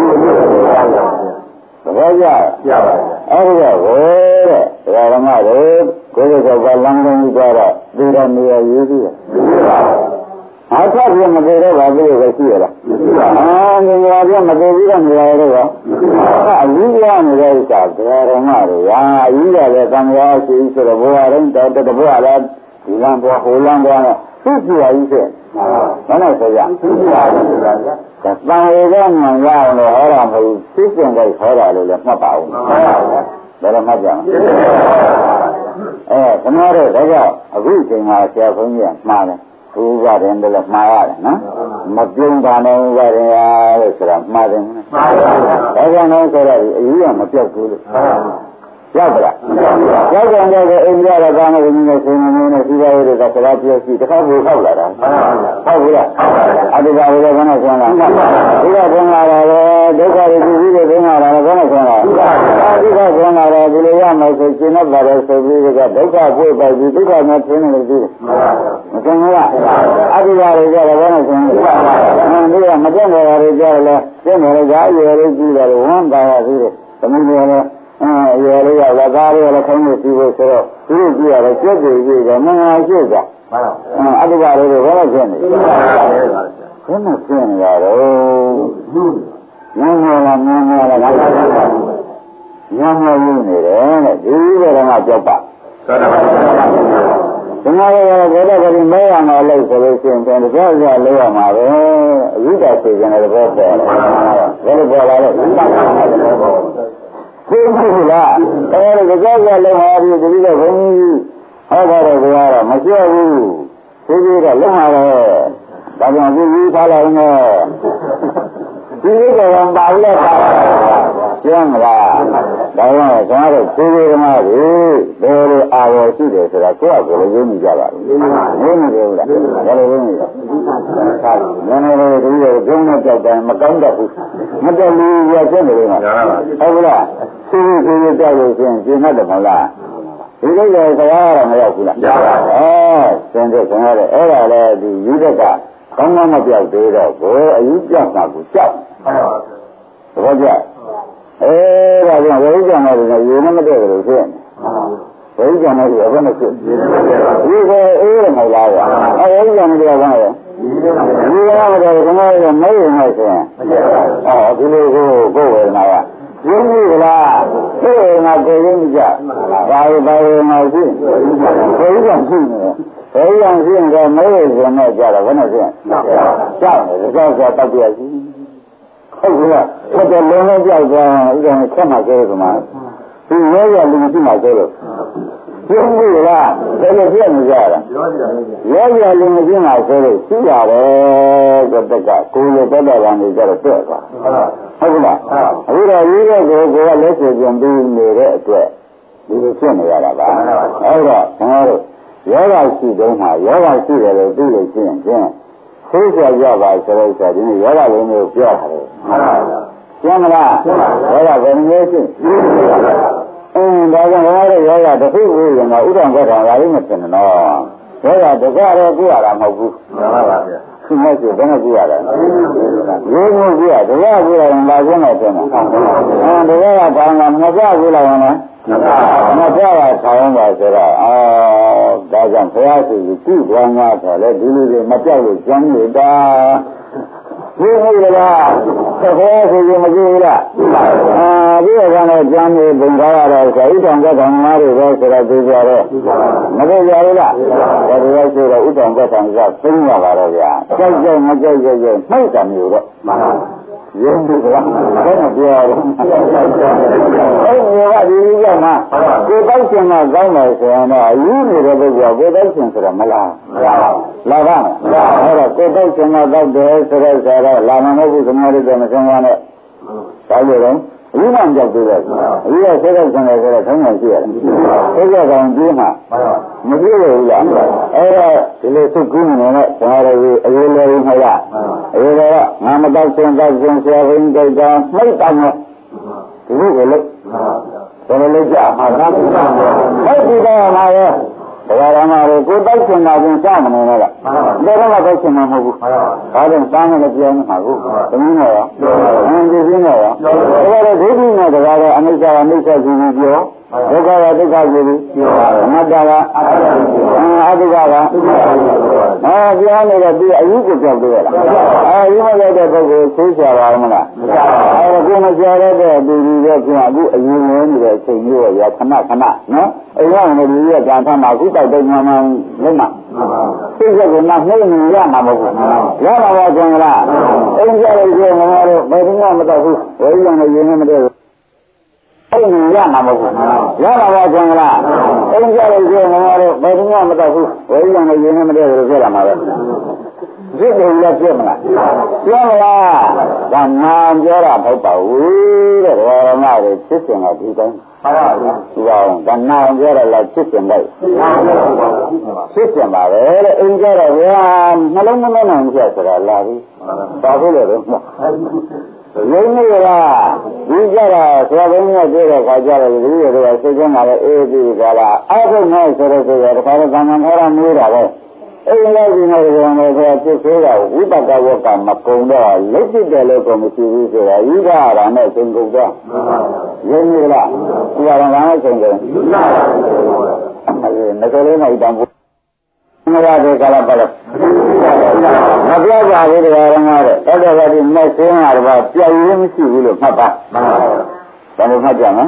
သဘောကျအဲ့ဒီတော့တဲ့ဓမ္မတွေကိုယ်ကဘာလမ်းလုံးကြတော့ဒီတော့နေရာရေးပြီးတယ်ဟထွက်ပြမသေးတော့ပါဘူးလို့ရှိရလားဒီနေရာပြမသေးပြီးတော့နေရာတော့အကြီးရနေတဲ့ဥစ္စာဒကာရမတွေဟာအကြီးရတဲ့သံဃာရှိဆိုတော့ဘုရားရင်တော်တဘုရားလည်းဒီလမ်းပေါ်ဟိုလမ်းပေါ်နဲ့သိကြရည်ဖြစ်ဘာလို့ဆိုရသိကြရည်ဆိုတာကသံဃာကမှန်ရအောင်လို့ဟောတာမဟုတ်သိကျင်တဲ့ဟောတာလို့လည်းမှတ်ပါဦးဘယ်လိုမှတ်ကြမလဲခဏတော့ဒါကြောင့်အခုချိန်မှာဆရာဘုန်းကြီးကမှားတယ်ဘုရားရင်လည်းမှားရတယ်နော်မပြုံးပါနဲ့ဘုရားရင်လို့ဆိုတာမှားတယ်မှားပါဘူးဒါကြောင့်လည်းဆိုတော့အရေးကမပြောက်ဘူးလို့ရောက်ကြလားရောက်ကြတဲ့အိန္ဒိယကကောင်းတဲ့ဝိညာဉ်နဲ့ဆင်းရဲနေတဲ့စီးပွားရေးတွေကစကားပြောစီတစ်ခါပို့ခောက်လာတာဟုတ်ဘူးလားအတ္တဘာဝကဘယ်နဲ့ဆင်းလာဒီကဆင်းလာတယ်ဒုက္ခတွေပြီးပြီးဆင်းလာတယ်ဘယ်နဲ့ဆင်းလာဒီကဆင်းလာတယ်ဒီလိုရမယ်ဆိုရှင်းတတ်ပါတယ်ဆိုပြီးကဒုက္ခပို့ပိုက်ပြီးဒုက္ခနဲ့ဆင်းနေလို့ပြီးမဆင်းဘူးလားအတ္တဘာတွေကြတယ်ဘယ်နဲ့ဆင်းလဲဒီကမပြတ်နေတာတွေကြတယ်လဲပြတ်နေကြရွယ်လေးကြည့်တယ်ဝမ်းပါရသေးတယ်သမီးတွေလည်းရေလေးကလက်သားလေးလည်းခိုင်းလို့ပြီးဖို့ဆိုတော့သူတို့ကြည့်ရတယ်ကျက်ကြည့်ကြည့်တယ်မင်္ဂလာရှိကြအတ္တကလေးတွေဘယ်လိုဖြစ်နေလဲဘယ်မှာဖြစ်နေရတော့ငြင်းငြင်းလားငြင်းငြင်းလားငြင်းငြင်းနေတယ်တဲ့ဒီဘက်ကကြောက်ပါဒီမှာလည်းဘယ်တော့ကလေးမဲရမှာလို့ဆိုလို့ရှိရင်တကယ်ကြလေးရမှာပဲအယူတာဆိုကြတယ်ဘောပေါ်တယ်ဘယ်လိုပေါ်လာလဲသိဘူးလားအဲဒီကြောက်ရလုံးဟာဒီတတိယဘုန်းကြီးဟောတာတော့ကတော့မပြောဘူးသိပြီးတော့လုံးဟာတော့ဒါကြောင့်ဒီထားလိုက်နေဒီလိုတော့ပါဘူးလားကျမ်းမလားဒါကြောင့်ကျွန်တော်တို့သိပြီးဓမ္မတွေဘယ်လိုအာရုံရှိတယ်ဆိုတာကိုယ့်အကိုယ်လည်းသိကြပါဘူးသိနေတယ်လားဘယ်လိုသိနေလဲနည်းနည်းလေးဒီလိုကျုံးနဲ့ကြောက်တယ်မကောင်းတတ်ဘူးမတက်ဘူးရဖြစ်နေတယ်မှာဟုတ်လားသိပြီးကြောက်လို့ရှိရင်ကျင်တတ်တယ်မဟုတ်လားဒီလိုလေစကားကတော့မရောက်ဘူးလားသင်တဲ့ခင်ဗျားတဲ့အဲ့ဒါလည်းဒီယူဒကကောင်းကောင်းမပြောက်သေးတော့ကိုအယူပြောက်တာကိုကြောက်သဘောကျဒါကြောင့်ဝိဇ္ဇာနဲ့ရေနဲ့မတည့်ကြလို့ဖြစ်နေဝိဇ္ဇာနဲ့ဘယ်နဲ့ဖြစ်ဒီကိုအေးရမလားကွာဝိဇ္ဇာနဲ့ဘာလဲဒီကမှာတော့ခဏရမဲရမယ်ဆိုရင်ဒီလိုကိုဝေဒနာကရင်းပြီလားသိရင်ငါကိုရင်းမကြဘာလို့ငါရှိဘယ်ကြောင့်ရှိနေလဲဘယ်ကြောင့်ရှိရင်တော့မဲရဆိုနဲ့ကြတော့ဘယ်နဲ့ဖြစ်ကြောက်တယ်ကြောက်တောက်ပြရှိဟုတ်ကဲ့ဆက်တယ်လုံးလုံးကြောက်သွားဥစ္စာနဲ့ဆက်မှာကျဲတယ်ကွာဒီရဲရလူမရှိမှာကျဲလို့ရှင်းပြီလားဘယ်လိုဖြစ်နေကြတာရဲရလူမရှိမှာကျဲလို့ရှိရတယ်ဆိုတော့ကိုယ်လိုတက်တာကနေကြတော့တဲ့သွားဟုတ်ကဲ့အခုတော့ရေးတဲ့ကိုကလက်ဆွေပြန်ပြီးနေတဲ့အတွက်ဒီလိုဖြစ်နေရတာပါအဲ့တော့ကျွန်တော်တို့ယောဂရှိတုန်းမှာယောဂရှိတယ်လို့သိလို့ရှိရင်ဖြင့်သိကြပါဆိုတော့ဒီနေ့ယောဂလေးမျိုးပြောတာလေကျမ်းမလားယောဂဘယ်မျိုးရှိဒါကြောင့်ယောဂတစ်ခုဝိရင်တော့ဥဒ္ဒံကထာလာလိမ့်မဖြစ်နဲ့နော်ယောဂတကတော့ကြည့်ရတာမဟုတ်ဘူးမှန်ပါပါဗျာသူမရှိဘယ်နဲ့ကြည့်ရလဲရိုးရိုးကြည့်ရတရားကြည့်လိုက်ရင်လာခြင်းနဲ့ဖြစ်မှာတရားကဘာမှမကြည့်လိုက်ရင်လည်းမကြပါဆောင်းပါဆိုတော့ဒါကြောင့်ဘုရားရှိခိုးကြည့်သွားမှာဆိုလဲဒီလူတွေမပြောက်လို့ကျမ်းနေတာဒီလိုလားဘုရားရှိခိုးမကြည့်ဘူးလားဒီကတော့ကျမ်းနေပုံကားရတော့ဆိုဥတ္တံကသံဃာတွေပဲဆိုတော့သိကြတော့မသိကြဘူးလားဒါတွေဆိုတော့ဥတ္တံကသံဃာသိရပါတော့ဗျာကြောက်ကြောက်မကြောက်ကြောက်နှိုက်တယ်မျိုးတော့ရင်းပြီလားဘယ်နဲ့ပြောရလဲအဲ့ဒီကဒီကမှကိုယ်တောက်ရှင်ကကောင်းတယ်ဆိုရင်တော့အယူနေတဲ့ပုဂ္ဂိုလ်ကိုယ်တောက်ရှင်ဆိုတာမလားလာပါ့မလားအဲ့တော့ကိုယ်တောက်ရှင်ကတောက်တယ်ဆိုတော့လာမဟုတ်ဘူးသမားတွေမဆုံးရနဲ့ဒါကြတော့အယူမှကြောက်သေးတယ်အယူကဆက်တော့ဆင်တယ်ဆိုတော့ထုံးမှရှိရတယ်ဆက်ကြကောင်ကြီးမှမပြေဘူးလားအဲ့တော့ဒီလိုသုတ်ကူးနေတော့ကျွန်တော်တို့အရေးလေးမလားအရေးတော့ငါမတောက်ရှင်ဆရာဘုန်းကြီးတောက်မှိတ်တောင်းတော့ဒီလိုပဲလို့ဘယ်လိုလဲကြာမှာသာဟုတ်ပြီတော့မှာရောတရားဓမ္မတွေကိုတောက်ရှင်တာချင်းစမနေနဲ့လားဒါတော့တောက်ရှင်မှာမဟုတ်ဘူးဒါကြောင့်စားမလို့ပြောနေမှာကိုသမီးနဲ့ရောဒီစင်းနဲ့ရောဒါတော့ဒိဋ္ဌိနဲ့တရားတော့အနိစ္စအနိစ္စကြီးကြီးပြောဒုက္ခကဒုက္ခကြီးကြီးပြောအနတ္တကအတ္တကပြောနေတော့ဒီအယူကိုကြောက်တယ်လားယူမရတဲ့ပုဂ္ဂိုလ်သိချပါမလားကိုမကြောက်တဲ့သူကြီးကပြန်အခုအယူဝင်နေတဲ့အချိန်မျိုးရခဏခဏနော်အိမ်ကနေဒီရကံထမ်းမှာအခုတောက်တုံမှန်မှန်လုံးမှာသိချက်ကမှနှိမ့်နေရမှာမဟုတ်ဘူးရပါပါကျင်လားအိမ်ကြရည်ကျငါတို့ဘယ်သူမှမတော့ဘူးဝိညာဉ်နဲ့ယဉ်နေမတည့်ဘူးအိမ်ရမှာမဟုတ်ဘူးရပါပါကျင်လားအိမ်ကြရည်ကျငါတို့ဘယ်သူမှမတော့ဘူးဝိညာဉ်နဲ့ယဉ်နေမတည့်ဘူးပြောရမှာပဲဒီလိုလည်းပြမလားပြောမလားဒါနာပြောတာမဟုတ်ပါဘူးတဲ့ဓမ္မတွေဖြစ်စဉ်ကဒီတိုင်းဟုတ်ပါဘူးဒီအောင်ဒါနာပြောရလားဖြစ်စဉ်လိုက်ဖြစ်စဉ်ပါပဲတဲ့အိမ်ကြတော့ဗျာနှလုံးမနှောင်းဖြစ်ဆိုတာလာပြီဒါဆိုလည်းတော့ရင်းနေရဒီကြတာဆရာဘုန်းကြီးကပြောတဲ့ခါကျတော့ဒီလိုတွေကစိတ်ကမှလည်းအေးဒီကလာအဲ့ဒါနဲ့ဆိုတော့ဆိုရတခါတော့ကံကံခေါ်ရမေးတာပဲအဲ့ဒီလိုဒီနေ့ကလည်းဆိုဖြစ်သေးတာဝိပဿနာဝကမကုံတော့လက်ဖြစ်တယ်လို့ကိုမရှိဘူးဆိုတာဤကရာနဲ့သင်္ကုတ်တော့ရင်းနေလားဒီကရာနဲ့သင်္ကုတ်ငကလေးနဲ့တံပိုးငါတဲ့ကလာပါလားမပြောကြဘူးတရားရငါတဲ့အဲ့ဒါကဒီမဲ့ဆင်းရတော့ပြောင်းရင်းမရှိဘူးလို့မှတ်ပါဘာလို့မှတ်ကြမလဲ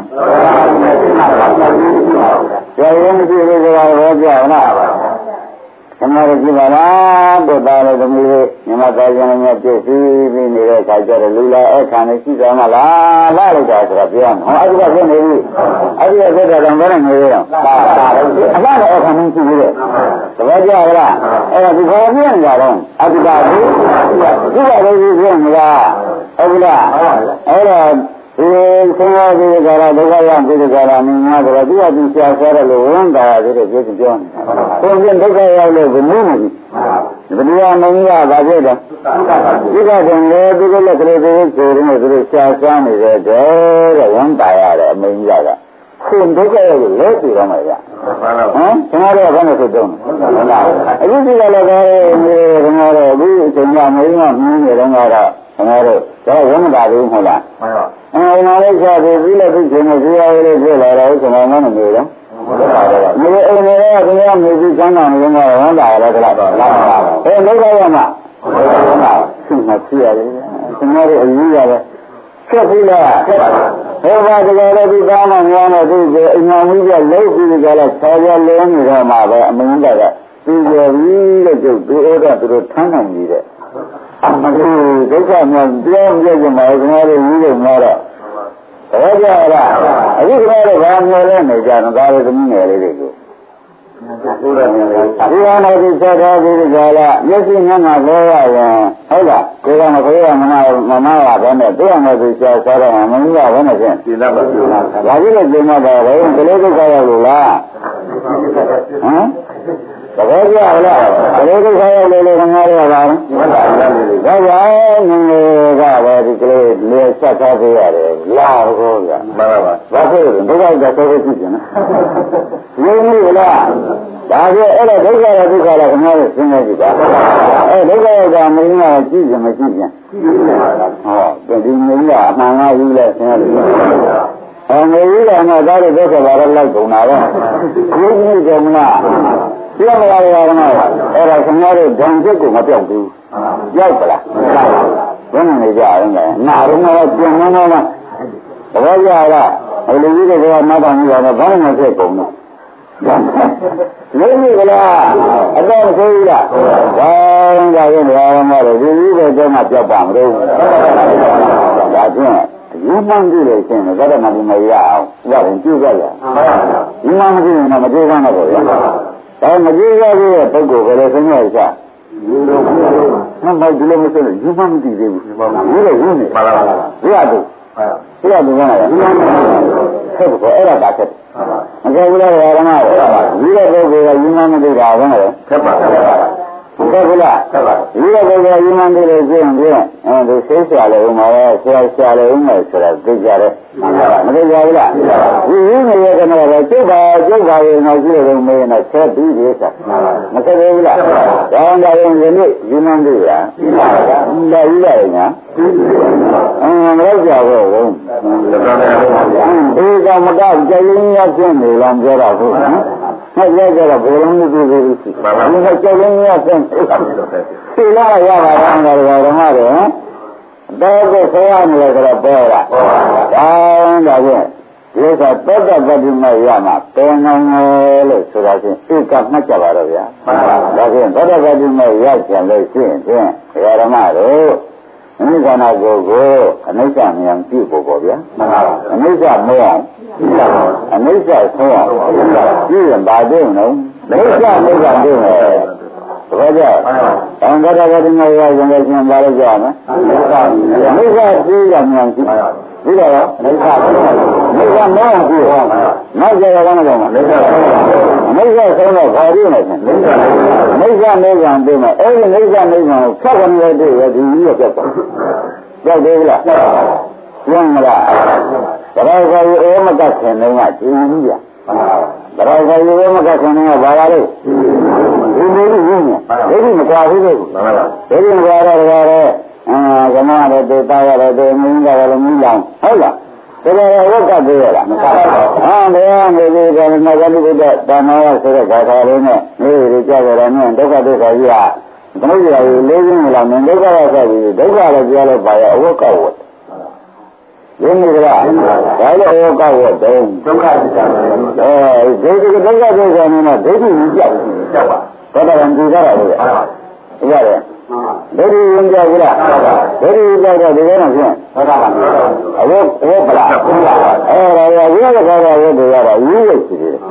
ပြောင်းရင်းမရှိဘူးဆိုတာဘောကြလားခဏရကြည့်ပါလားတို့သားလေးသမီးလေးမြမသားကျန်လည်းပြည့်စည်ပြီးနေတဲ့ခါကျတော့လူလာအခါနဲ့ရှိတယ်မလားလာလိုက်တာဆိုတော့ပြောမှာဟောအဲ့ဒီကဖြစ်နေပြီအဲ့ဒီကဖြစ်တာတော့ဘယ်နဲ့နေရအောင်အလားတော့အခါနဲ့ရှိသေးတယ်သဘောကျလားအဲ့ဒါဒီခေါ်ပြင်းကြတော့အတ္တကဘူးဒီကလေးကြီးဖြစ်မလားဟုတ်လားအဲ့တော့ဒီဆင်းရဲတဲ့ကြတာဒုက္ခရောက်ပြီးကြတာမြင်ရတော့သူကသူရှားရှားတယ်လို့ဝန်တာရတယ်ပြောပြောနေ။ကိုယ်ကဒုက္ခရောက်လို့ဘယ်လိုမလဲ။ဘယ်လိုမှမရပါဘူးတော့။ဒီကတည်းကသူကလည်းကလေးတွေဆိုရင်သူရှားရှားနေတဲ့တဲ့ဝန်တာရတယ်အမင်းကြီးကခုဒုက္ခရောက်လို့လဲပြီးတော့မှရ။ဟမ်ကျွန်တော်တို့ကဘာလို့ဆိုတုံးလဲ။အခုဒီကလည်းဒါကျွန်တော်တို့အခုအချိန်ကမင်းကမြင်နေတော့ကတော့ကျွန်တော်တို့တော့ဝန်တာဘူးမဟုတ်လား။အဲ့ဒါလည်းရှားပြီးပြီးလည်းပြီးချင်းနဲ့ဇေယျလေးပြလာတော့ကျွန်တော်မှမနေတော့ဒီအိမ်တွေကဘုရားမြေကြီးချမ်းသာနေတော့ဝမ်းသာရတယ်လားအဲ့လောကရမှာသူ့မှာဖြစ်ရတယ်ကျွန်တော်တို့အယူရတယ်ဆက်ပြီးလားဟောပါတကယ်လို့ဒီသားမှငါနဲ့သူ့ကိုအညာမှုပြလုံးပြီးကြလားဆော်ရလုံးနေတော့မှပဲအမင်းကသူ့ရဲ့ပြီးလို့ကျုပ်သူဩတာသူတို့ထမ်းနိုင်နေတဲ့အမလို့ဒုက္ခများပြောင်းပြကြမှာကျွန်တော်တို့ယူလို့မှာတော့ဘောကြလားအခုကျွန်တော်တို့ဘာမျိုးလဲနေကြတော့ဒါလည်းသမီးငယ်လေးတွေကိုဒီလိုမျိုးဒီဟာနဲ့ဒီဆက်တော်ဒီကြလားမျက်စိငန်းကလောရရင်ဟုတ်လားကိုယ်ကမခေါ်ရမနာမမရဘဲနဲ့သူ့အမေသူရှားစားတော့မင်းကဘယ်နဲ့ဖြင့်ဒီလောက်ပါဘူးလားဒါကြီးလည်းကျင်းတော့တယ်ဘယ်လိုဒုက္ခရောက်လို့လားဟမ်သဘောကျလားဘယ်လိုဒုက္ခရောက်လို့ငါရပါ့မလားဒါကြောင့်ငယ်ကပဲဒီကလေးလေးဆက်ထားပေးရတယ်လာတော့ဗျာမှန်ပါပါဘာဖြစ်လို့ဒုက္ခရောက်တော့ဆိုဖြစ်နေရင်းနေလားဒါကအဲ့ဒါဒုက္ခရဒုက္ခလားခင်ဗျားတို့စဉ်းစားကြည့်ပါအဲ့ဒုက္ခရောက်တာမင်းကကြည့်ရင်မကြည့်ပြန်ဟောဒီမင်းကအမှန်ကယူလဲစဉ်းစားကြည့်ငယ်ကြီးကမှဒါတွေဒုက္ခပါတော့လိုက်ကုန်တာပဲဒီနေ့ကမလားပြောမလာရအောင်အဲ့ဒါခင်ဗျားတို့ဓာန်ချက်ကိုမပြောက်ဘူးရောက်ပလားဘယ်နဲ့ကြအောင်လဲနာရုံးကပြန်နေတော့သဘောကျလားအလူကြီးတွေကမတ်တော်ကြီးကတော့ဘာမှမဖြစ်ကုန်ဘူးလေးကြီးကလားအတော့ဆိုးလားဘာသာရေးနေရာမှာတော့ဒီကြီးကတော့မှပြောက်ပါမလို့ဒါဖြင့်ဒီမှန်ကြည့်လို့ရှင်တော့ဒါမှမရအောင်ရရင်ကြည့်ကြရဒီမှန်မကြည့်ရင်တော့မကြည့်မ်းတော့ဘူးဒါမကြည့်ရဘူးတဲ့ပုဂ္ဂိုလ်ကလည်းဆင်းရဲချမှန်ပါဒီလိုမဆိုရင်ဒီမှန်မကြည့်သေးဘူးဒီလိုဝင်နေပါလားဒီကတော့ဒီကတော့ကလည်းဒီမှန်ဆက်ဖို့အဲ့ဒါဒါဆက်မကြည့်ဘူးလားဓမ္မဒီလိုပုဂ္ဂိုလ်ကဒီမှန်မကြည့်တာဘယ်နဲ့လဲဆက်ပါဟုတ်ကဲ့လားဒီလိုပုဂ္ဂိုလ်ကဒီမှန်ကြည့်လို့ရှိရင်ဒီဆေးဆရာလည်းဥမာဆရာလည်းဥမာဆိုတာသိကြတယ်မသိကြဘူးလားဒီရင်းနေတဲ့ကတော့ကျုပ်ပါရင်တော့ကြည့်လို့မေးရင်တော့ဆက်ပြီးဒီစားမသိဘူးလားဒါမှမဟုတ်ဒီနေ့ဒီမှန်ကြည့်ရလာယူလိုက်ညာမလောက်ကြဘူးဒီကမကောက်ကြရင်ရဖြစ်နေလားပြောတာဟုတ် Not yet a belong to the city. I'm not telling you something. See, now I have a mother. There's a family like a bear. Down again. Yes, I thought that in my yama. Then I'm so that it got much about it. Again, what about in my yak and they see? Yeah, I'm out. And he's gonna go, and he's a young people, yeah? And he's a man. And he's a son. You and by doing, no? He's a man doing it. And what about in my wife and making about a job? He's a three young people. You know, make a man here. Not that one of them. Make a son of Hardiness. Make a nation do my every nation, second way do as you use it. So they will. Young lad. But I say you ever got him in India. But I say you ever got him in a Valari. You may be union. They didn't call it. They didn't wear come on, they tired, they mean that a million. Hold on. So they look at the other. And they are never with that. Then I said, I don't know. Maybe they gather and look at this idea. Maybe I will live in Milan and look at it. They got a yellow by a workout. Then you got a workout. Don't got it. They got this and they didn't get it. But I can do that. Yeah. Very India, very like a development. I work for that. We have a better, you will see it.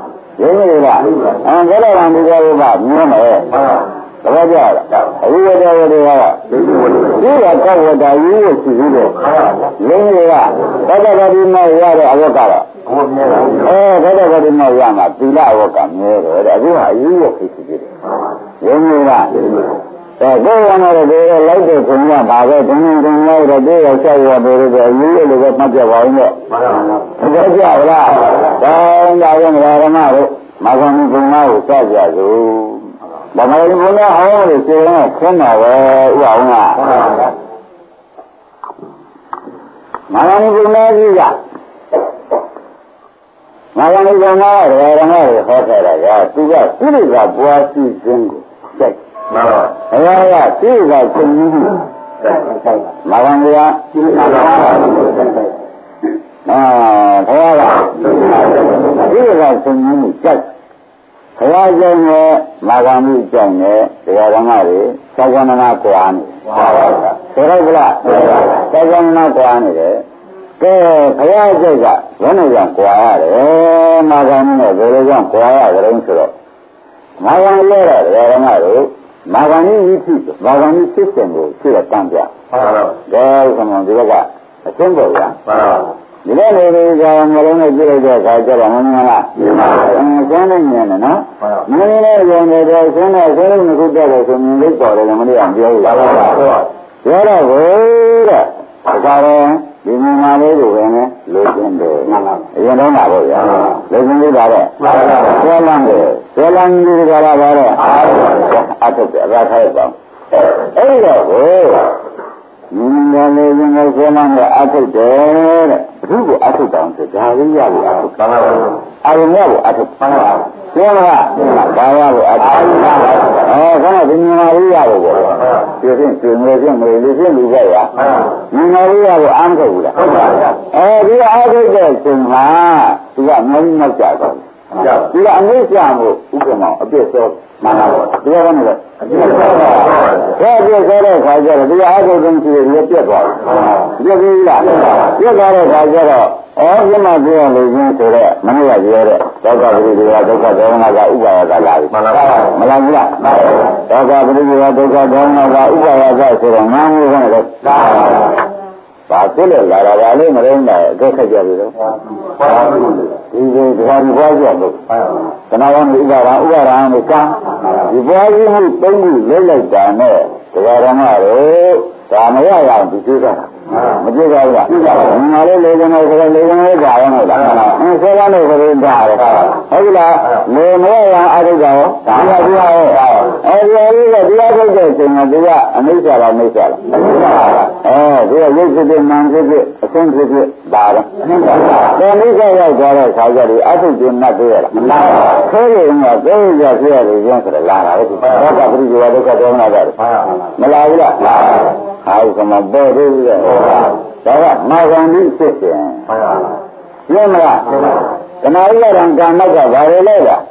And what I want to go about, the Raja, we were there. You are covered that you will see it. Whatever in my yard, I work out. Whatever in my yama, Pila work on me, you will see it. Go on over there, like the Kunya Baba, don't know the day I tell you about it, you will get much of all that. And I am Ramaro, Magani Guna, Sajazu. But I don't know how to say, Kuna, Magani Guna, Magani Guna, Ramaro, Hotera, to that, it is a bossy single. Yeah, see that thing. Marangia. See that thing. Just. Magami Jane, the Aramari, Saganana Kuani. Serabla, Saganana Kuani. Kayajaga, one of them Kuari, Magami, very young Kuari, the Ranger. Magani Lera, the Aramari. Magani Yiti, Magani system, see a Tanja. There is someone, a symbol. You don't know the Marina Village, I get a Manana. And Shannon, no? Many days, and I said, in the good days, and they got it, and they are very. The Mumale, listen to you don't know. Listen to that. So long, you got a I took that hell. Anyway, living as well on the apple there. Who I took down to Javier? I will never. I took Panama. Maria, you think you may listen to Maria. Maria, uncle. We are there, you got many much out. You are understand Ukama, a bit of Mana. Do you have another? Where is the Kajara? Do you have them to the Pietro? You got a Kajara. All the Maria living to that, Mania, Doga, Uba, Malanga, Doga, Uba, Mamu, Pasile, La Valley, Marina, Gokaja. He is one voice. And I want to go around the town. The voice who told you, like that, the Varamaro, Tamaya, the Judah. Majida, Mare Legan over Legan, and so on over in Dara. Hola, Lemoya, Arigo, the other day, and they are Misha. Oh, they are usually man, ဆင်းဖြစ်ဖြစ်ဒါတော့တဏှိကရောက်သွားတဲ့ခါကျတော့အထုကျင်းနှပ်ပြရလားမလားခဲရုံကသိရပြရတယ်ကျင်းဆိုတော့လာတာပဲဒီဘောကပရိဒီဝဒုက္ခဒေါမနတာမလာဘူးလားဟာဥက္ကမပေါ်သေးဘူးလေဒါကမာဂန္ဒီဖြစ်ပြန်ရှင်းမလားတဏှာဥပါဒံကာမကဘာတွေလဲလား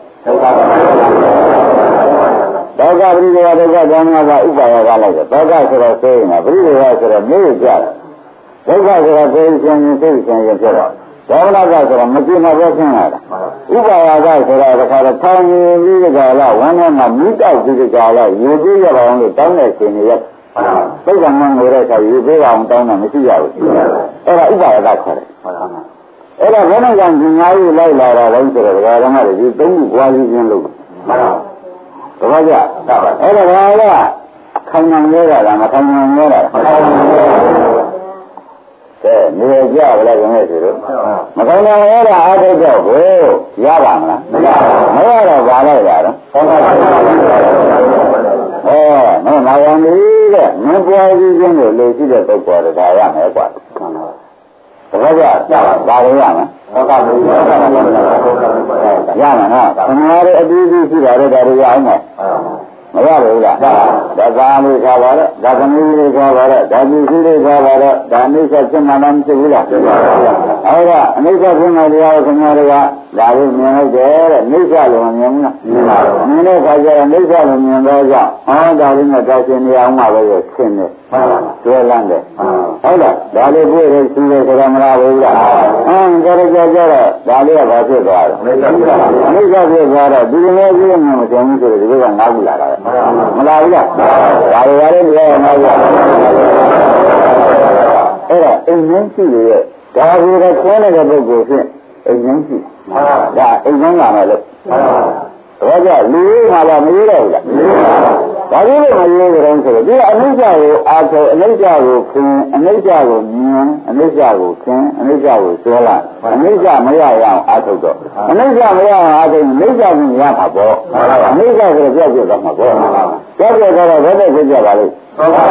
ဒေါကပရိဒီဝဒုက္ခဒေါမနတာဥပါယကလိုက်တယ်ဒေါကဆိုတော့သိရင်ပရိဒီဝဆိုတော့မေ့ကြတယ်ဒုက္ခဆိုတော့သိရှင်ရင်သိရှင်ရင်ဖြစ်တော့ဒေါမနကဆိုတော့မကြည့်မပဲရှင်းလာတာဥပါယကဆိုတော့တခါတော့ထောင်ရင်ပြီးကြလားဝမ်းထဲမှာမိတောက်ပြီးကြလားရေပြေးရပါအောင်လို့တောင်းတဲ့ရှင်တွေရက်သိက္ခာမငိုတဲ့အခါရေပြေးအောင်တောင်းတာမရှိရဘူးအဲ့ဒါဥပါယကခေါ်တယ်အဲ့ဒါဘယ်နဲ့ကြောင့်ဒီငါးကြီးလိုက်လာတာလဲဆိုတော့ဒကာဓမ္မတွေဒီသုံးခုကြွားပြီးခြင်းလို့တပည့်ကြအဲ့ဒါကခိုင်ငံရတာမခိုင်ငံရတာကဲနေကြပါလားခင်ဗျာဆိုတော့မခိုင်ငံရတာအားထုတ်တော့ကိုရပါမလားမရတော့ဘာလိုက်တာတော့မနာရံလေးတဲ့မင်းပွားပြီးခြင်းကိုလေရှိတဲ့ပုဂ္ဂိုလ်တွေဒါရမယ်ကွာတပည့်ကြဒါရရမယ်ရမယ်နော်ခဏလေးအပြီးပြီးရှိတာတော့ဒါရရအောင်မယ်မရဘူးလားဒါသာလေးခါပါတော့ဒါသမီးလေးခါပါတော့ဒါပစ္စည်းလေးခါပါတော့ဒါအနိစ္စဖြစ်မှလားမဖြစ်ဘူးလားအဲ့ဒါအနိစ္စဖြစ်မှတရားကိုခင်ဗျားတွေကဒါလေးမြင်လိုက်တယ်တဲ့နိစ္စလို့မမြင်ဘူးလားမြင်ပါဘူးမြင်တဲ့အခါကျတော့နိစ္စလို့မြင်တော့ကြောင့်ဒါလေးနဲ့တောက်ရှင်နေအောင်မှပဲဆင်းတယ်တွဲလန်းတယ်ဟုတ်လားဒါလေးတွေ့ရရှိတယ်ဆိုတော့မလားဘူးလားကြတော့ဒါလေးကဘာဖြစ်သွားလဲအနိစ္စဖြစ်သွားတော့ဒီလိုမျိုးကြီးမှမကြုံဘူးဆိုတော့ဒီကငါးခုလာတာမလာဘူးလားဒါတွေလည်းဒီကငါးခုအဲ့ဒါအိမ်ငင်းရှိရဲ့ဒါကိုတော့ခေါင်းနေတဲ့ပုဂ္ဂိုလ်ဖြင့်အိမ်ငင်းရှိဒါအိမ်ငင်းလာမယ်လို့ဒါကြောင့်လူရင်းလာမရတော့ဘူးလားဒါကြီးလို့မရကြတော့ဆိုတော့ဒီအနိစ္စကိုအားထုတ်အနိစ္စကိုခင်အနိစ္စကိုမြင်အနိစ္စကိုခင်အနိစ္စကိုဆွဲလာအနိစ္စမရရအောင်အားထုတ်တော့အနိစ္စမရအောင်အားထုတ်အနိစ္စကိုရမှာပေါ့အနိစ္စဆိုတော့ကြောက်ကြမှာပေါ့ကြောက်ကြတော့ဘယ်နဲ့ဖြစ်ကြပါလိမ့်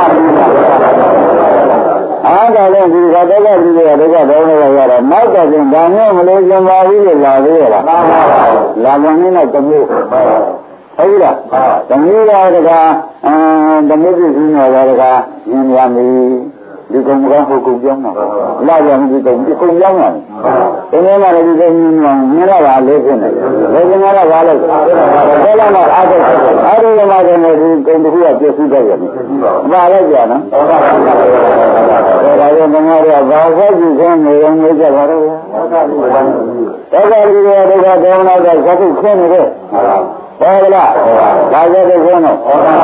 အားဒါလည်းဒီကတော့ဒုက္ခပြီးတော့ဒုက္ခဒေါမနရရတော့နောက်တော့ပြင်ဒါမျိုးမလို့ရှင်ပါဘူးလို့လာသေးရလားလာမင်းနဲ့တမျိုးဟုတ်လားတမျိုးတော့တကားတမျိုးပြည့်စုံတော့တကားမြင်ရမည်ဒီကုံကဟုတ်ကုံပြောင်းတာလာရမယ်ဒီကုံပြောင်းတာတကယ်မှလည်းဒီကုံမြင်ရတာလေးဖြစ်နေတယ်လေကျင်ရတာဘာလို့လဲလာတော့အားထုတ်မှလည်းဒီကုံတစ်ခုကပြည့်စုံတယ်ရတယ်ဘာလဲကြာနော်ဒါကြောင့်ငါတို့ကဘာသာကြည့်ခြင်းနေရုံနဲ့ကြပါတော့ဒေါသကြီးတွေဒုက္ခဒေါမနကသတိခင်းနေတယ်ဟုတ်လားဒါကြတဲ့ခေါင်းတော့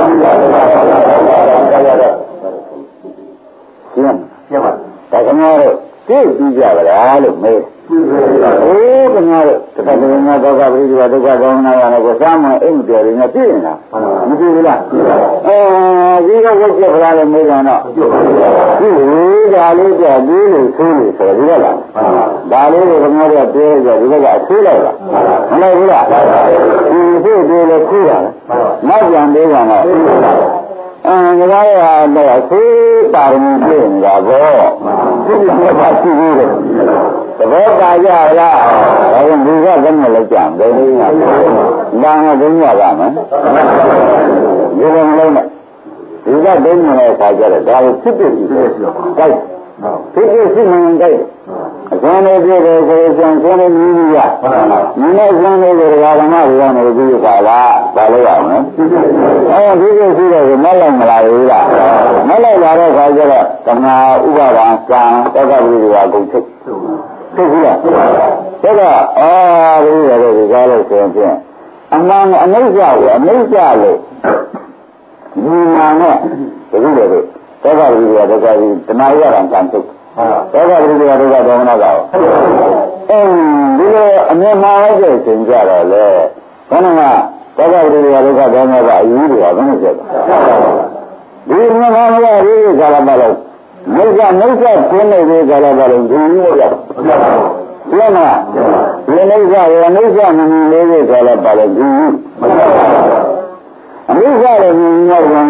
ရှင်းပါဒါကများတော့သိပြီးကြပါလားလို့မေးဟိုးကများတော့တခါတည်းများဒုက္ခပရိဒီဝဒုက္ခဒေါမနရတယ်ကိုစားမအိမ်ပြော်ရင်းနဲ့ပြည့်နေတာမကြည့်ဘူးလားဒီကဝတ်ပြဖလားလို့မေးကြတော့ဒီဒါလေးကြဒီလိုဆိုးလို့ဆိုဒီကလားဒါလေးကိုကများတော့ပြောကြဒီကအဆိုးလိုက်လားမလိုက်ဘူးလားဒီဆိုးတယ်လို့ခူးတာနောက်ပြန်ပေးကြတော့ငါရတော့သေတာရင်းပြနေတာပေါ့ဒီလိုပါရှိသေးတယ်သဘောပါကြလားဒါကဒီကဘယ်နဲ့လောက်ကြံတယ်ဒါကဘယ်ညလာမလဲဒီလိုမလုပ်နဲ့ဒီကဘယ်နဲ့ခါကြတယ်ဒါကိုဖြစ်ဖြစ်ရှိတယ်တိုက်ဖြစ်ဖြစ်ရှိနေတိုက်အစွမ်းလေးပြည့်တယ်ဆိုရင်ဆင်းနေမြည်ရမင်းနဲ့ဆင်းနေတဲ့ဓမ္မတွေကနေပြီးပါလားဘာလို့ရမလဲဒီလိုရှိတယ်မလိုက်မလာဘူးလားမလိုက်လာတဲ့ခါကျတော့ဓမ္မဥပါဒံကံတက္ကဝိရိယအကုန်ချုပ်ဘူးလားဒါကဒီရတဲ့ဒီကားလို့ဆိုရင်အမှန်အနိစ္စကိုအနိစ္စလို့ဒီမှာနဲ့ဒီလိုလေတက္ကဝိရိယတက္ကဝိဓမ္မဥပါဒံကံချုပ်သောတာပတိယဒုက္ခဒေါမနကောဒီလိုအမြင်မှားလိုက်တဲ့အချိန်ကြတော့လေဘယ်နှမသောတာပတိယဒုက္ခဒေါမနကအယူတွေကဘယ်နဲ့ဖြစ်လဲဒီမြင်မှားလိုက်ဒီကလာမလို့မိစ္ဆာကျင်းနေတဲ့ကလာမလို့ဒီလိုရဒီမှာဒီမိစ္ဆာရမိစ္ဆာမမြင်လေးကလာပါလို့ဒီအမိစ္ဆာလည်းမြင်ရရင်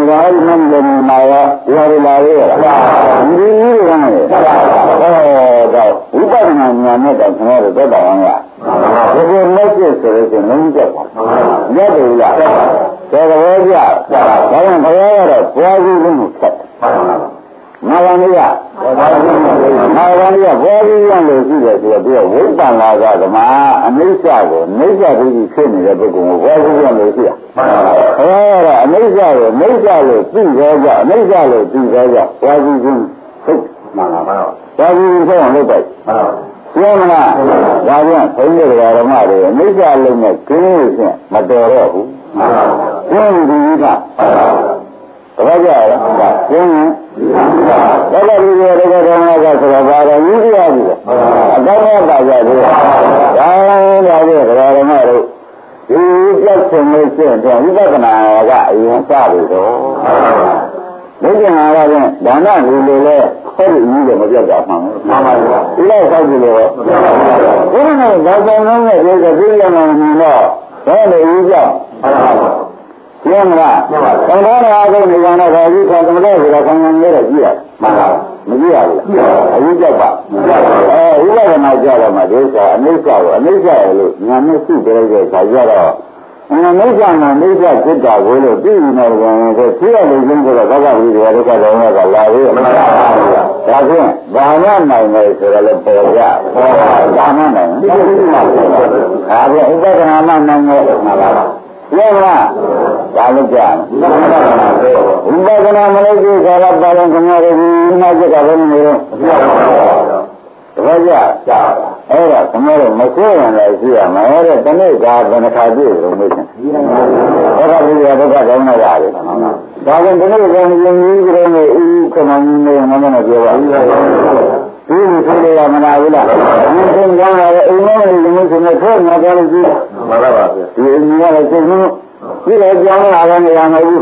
နေတာအဲ့ဒီမှလည်းမှာရောဒီဟာတွေလာရတာဒီလိုကလည်းတော့ဝိပဿနာဉာဏ်နဲ့တော့ကျွန်တော်တို့သက်တော်အောင်ရဒီလိုလက်ကျဆိုလို့ရှိရင်လုံးကျက်ပါရက်တယ်လားဒါတော့ကြဒါကြောင့်ဘုရားကတော့ဘွားကြီးကိုဆက်မာဝန္တိယဘောဓိရံလို့ရှိတယ်ဆိုတော့ဝိပ္ပန္နာကဓမ္မအနိစ္စကိုနိစ္စဒုတိဖြစ်နေတဲ့ပုဂ္ဂိုလ်ကိုဘောဓိရံလို့ရှိရဘုရားကတော့အနိစ္စကိုနိစ္စလို့သိကြကြအနိစ္စလို့သိကြကြဘောဓိချင်းဟုတ်မှန်ပါပါဘောဓိချင်းအောင်လုပ်တိုက်ပြောမလားဒါကြောင့်ဘုန်းကြီးဓမ္မတွေအနိစ္စလုံးနဲ့ကျင်းလို့ဖြင့်မတော်တော့ဘူးကျင်းဒီကဘာကြရလဲကျင်းရင်ဒါကဒီလိုတော့ဓမ္မကဆိုတော့ဘာလဲယူရပြီအကောင်းရပါကြတယ်ဒါလည်းဓမ္မတို့ဒီပြတ်ဆုံးလို့ရှိရင်ဝိပဿနာကအရင်စပြီတော့ဒုက္ခနာကလည်းဒါနလူလိုလဲဟဲ့ဒီလိုမပြတ်ကြမှာမှန်ပါဗျာဒီလောက်ဆောက်ကြည့်လို့ဘုရားကဒါကြောင့်လည်းဒီကပြည့်ရမှာမင်းတော့ဘယ်လိုယူကြပြောမလားသံဃာတော်အားလုံးဒီကနေ့ဒါကြီးခံတယ်လို့ဆိုတာခံရနေတော့ကြည့်ရမှန်ပါမကြည့်ရဘူးအယူကြောက်ပါဝိပဿနာကြတော့မှဒီဆိုအနိစ္စကိုအနိစ္စရလို့ညာနဲ့ရှိကြတဲ့ခါကျတော့အနိစ္စမှာအနိစ္စဖြစ်တာကိုလို့သိနေတယ်ဆိုသိရလို့ချင်းဆိုတော့ဘာသာဝိဒရာဒုက္ခဒေါမကလာပြီမှန်ပါဒါဖြင့်ဘာမှနိုင်တယ်ဆိုတော့လည်းပေါ်ကြဘာမှနိုင်ဘူးဒါဖြင့်ဥပဒနာမှနိုင်တယ်မှန်ပါပြောမလားဒါလည်းကြားဝိပဿနာမလို့ဒီကာလပါရင်ခင်ဗျားတို့ဒီနာကျက်ကဘယ်လိုလဲတပည့်ကြအဲ့ဒါခင်ဗျားတို့မဆိုးရင်လည်းရှိရမယ်တဲ့တနေ့ကဘယ်နှခါပြည့်လို့မေးတယ်ဘုရားပြည့်ရဒုက္ခကောင်းလာရတယ်ဒါကြောင့်ဒီနေ့ကရင်ကြီးကြတဲ့နေဥခမင်းနေမမပြောပါဘူးဒီလိုဆိုရမလားဘူးလားဒီသင်္ကန်းရအိမ်မလေးလူမျိုးစုနဲ့ထွက်မှာကြလို့ကြည့်မှန်ပါပါဗျာဒီအင်းရတဲ့စိတ်မျိုးဒီလိုကြောင်းလာတဲ့နေရာမဟုတ်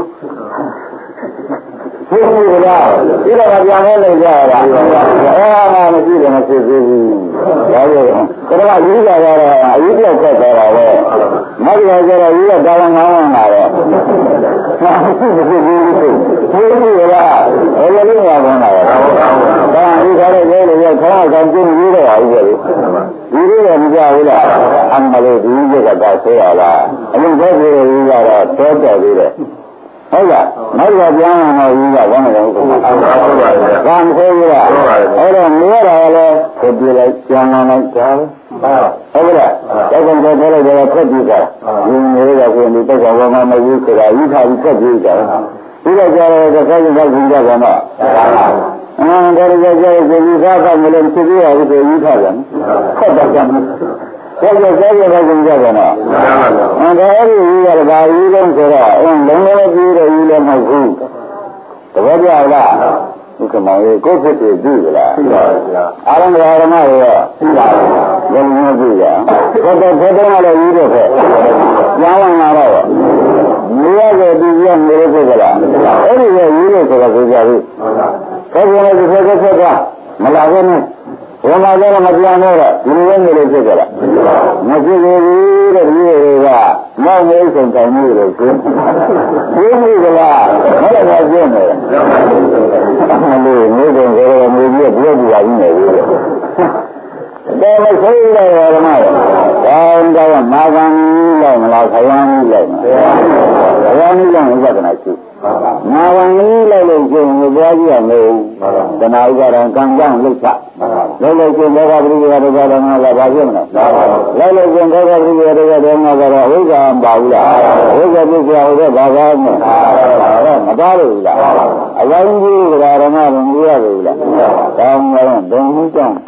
ဘူးသိပြီလားဒီလိုကပြောင်းလဲနေကြရတာအဲ့ဒါမရှိတယ်မဖြစ်သေးဘူးဒါကြောင့်ဒါကယူကြရတာအယူပြောက်ခက်သွားတာပဲမဟုတ်ရကြတော့ယူရတာကောင်းလာတယ်မရှိဘူးသိပြီလားအဲ့လိုလေးများကောင်းလာတယ်ဒါဒီခါလေးလေးလေးခေါင်းဆောင်ကျင်းပြီးတော့ဟုတ်ပြီဒီလိုရမကြဘူးလားအမှန်လို့ဒီလိုကဆွဲရလားအရင်ကတည်းကယူရတော့တော်တော်သေးတယ်ဟုတ်လားနောက်ကပြောင်းလာတော့ယူကဘာမှမလုပ်ဘူးဟုတ်ပါဘူးဘာမဆိုးဘူးလားအဲ့တော့နေရတာလည်းဖြတ်ပြလိုက်ကျောင်းလာလိုက်ဒါဟုတ်လားတောက်ကောင်တော့လိုက်တော့ဖြတ်ပြကြဒီနေတာကိုဒီတောက်ကောင်ဘာမှမယူဆိုတာယူထားပြီးဖြတ်ပြကြဒီတော့ကြာတော့တစ်ခါချင်းတော့ယူကြပါတော့ဒါကြကြဒီယူထားတာမလို့ဖြစ်ပြရဘူးဆိုယူထားတယ်ဟုတ်တယ်ကြတယ်ဆက်ကြဆက်ကြတော့ကြည့်ကြပါတော့။ဒါအဲ့ဒီကြီးကဘာကြီးလဲဆိုတော့လုံးလုံးကြီးတဲ့ကြီးလည်းမဟုတ်ဘူး။တပည့်ကြလား။ဒီကမောင်ကြီးကိုယ်ဖြစ်ပြီးပြီလား။သိပါပါဗျာ။အာရမဓမ္မတွေရောသိပါပါ။ဘယ်လိုမျိုးကြည့်ရ။ဘယ်တော့လည်းကြီးတဲ့ခဲ့။ကျောင်းဝင်လာတော့မြေရတဲ့ဒီကြီးကနေလို့ဖြစ်ကြလား။အဲ့ဒီကကြီးလို့ဆိုတော့ဆိုကြပြီ။ဘယ်လိုလဲဒီဖက်ကမလာဘူးနဲ့ဘယ်မှာလဲမပြောင်းတော့ဒီလိုနေလို့ဖြစ်ကြလားမဖြစ်ဘူးတဲ့ဒီတွေကနောက်မေးဆုံးတိုင်မှုလို့ဆိုပြီးကလားမဟုတ်ပါဘူးနေတယ်မလို့နေတယ်ဆိုတော့မြေကြီးပြောပြရင်းနေပြီတဲ့မဆိုးရရမှာတော့မာဂန်လိုက်မလားခရမ်းလိုက်မလားခရမ်းလိုက်ဥပဒနာရှိမာဂန်လိုက်လို့ကျုံဘွားကြီးရမေးတဏှာဥပါဒံကံကြောင့်လှုပ်ချလိုက်လို့ကျုံလောကပရိသေဒုက္ခဓမ္မကဘာဖြစ်မလဲလိုက်လို့ကျုံလောကပရိသေဒုက္ခဓမ္မကတော့ဝိဇ္ဇာမပါဘူးလားဝိဇ္ဇာပြည့်စုံတဲ့ဘာသာမမပါလို့လားအလောင်းကြီးကဓမ္မမမရဘူးလားကောင်းတော့ဘုံမှုကြောင့်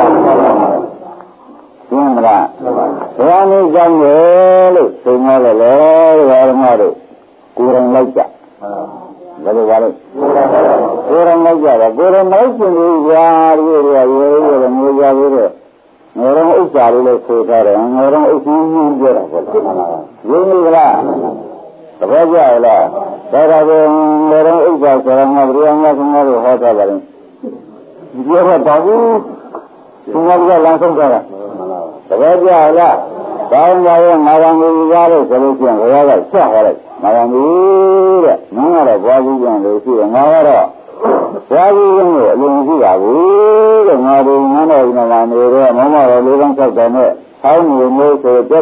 ရှင်းမလားဘုရားနည်းကြောင့်လေလို့ဆိုမှလည်းဓမ္မတို့ကိုယ်တိုင်လိုက်ကြဘယ်လိုပါလဲကိုယ်တိုင်လိုက်ကြတာကိုယ်တိုင်လိုက်ရှင်ကြီးကြာပြီးတော့ရေရေမျိုးကြပြီးတော့ငေရုံဥစ္စာလေးလို့ဆိုထားတယ်ငေရုံဥစ္စာကြီးပြောတာပေါ့ရင်းနေကြလားတပည့်ကြလားဒါကငေရုံဥစ္စာဆိုတာငါဘုရားများခင်ဗျားတို့ဟောတာပါလေဒီပြောတော့ဘူးသူကလမ်းဆုံးကြတာတပည့်ကြလားကောင်းပါရဲ့မာရံကြီးကားလို့ဆိုလို့ရှိရင်ဘုရားကဆက်ဟောလိုက်မာရံကြီးတဲ့မင်းကတော့ဘွား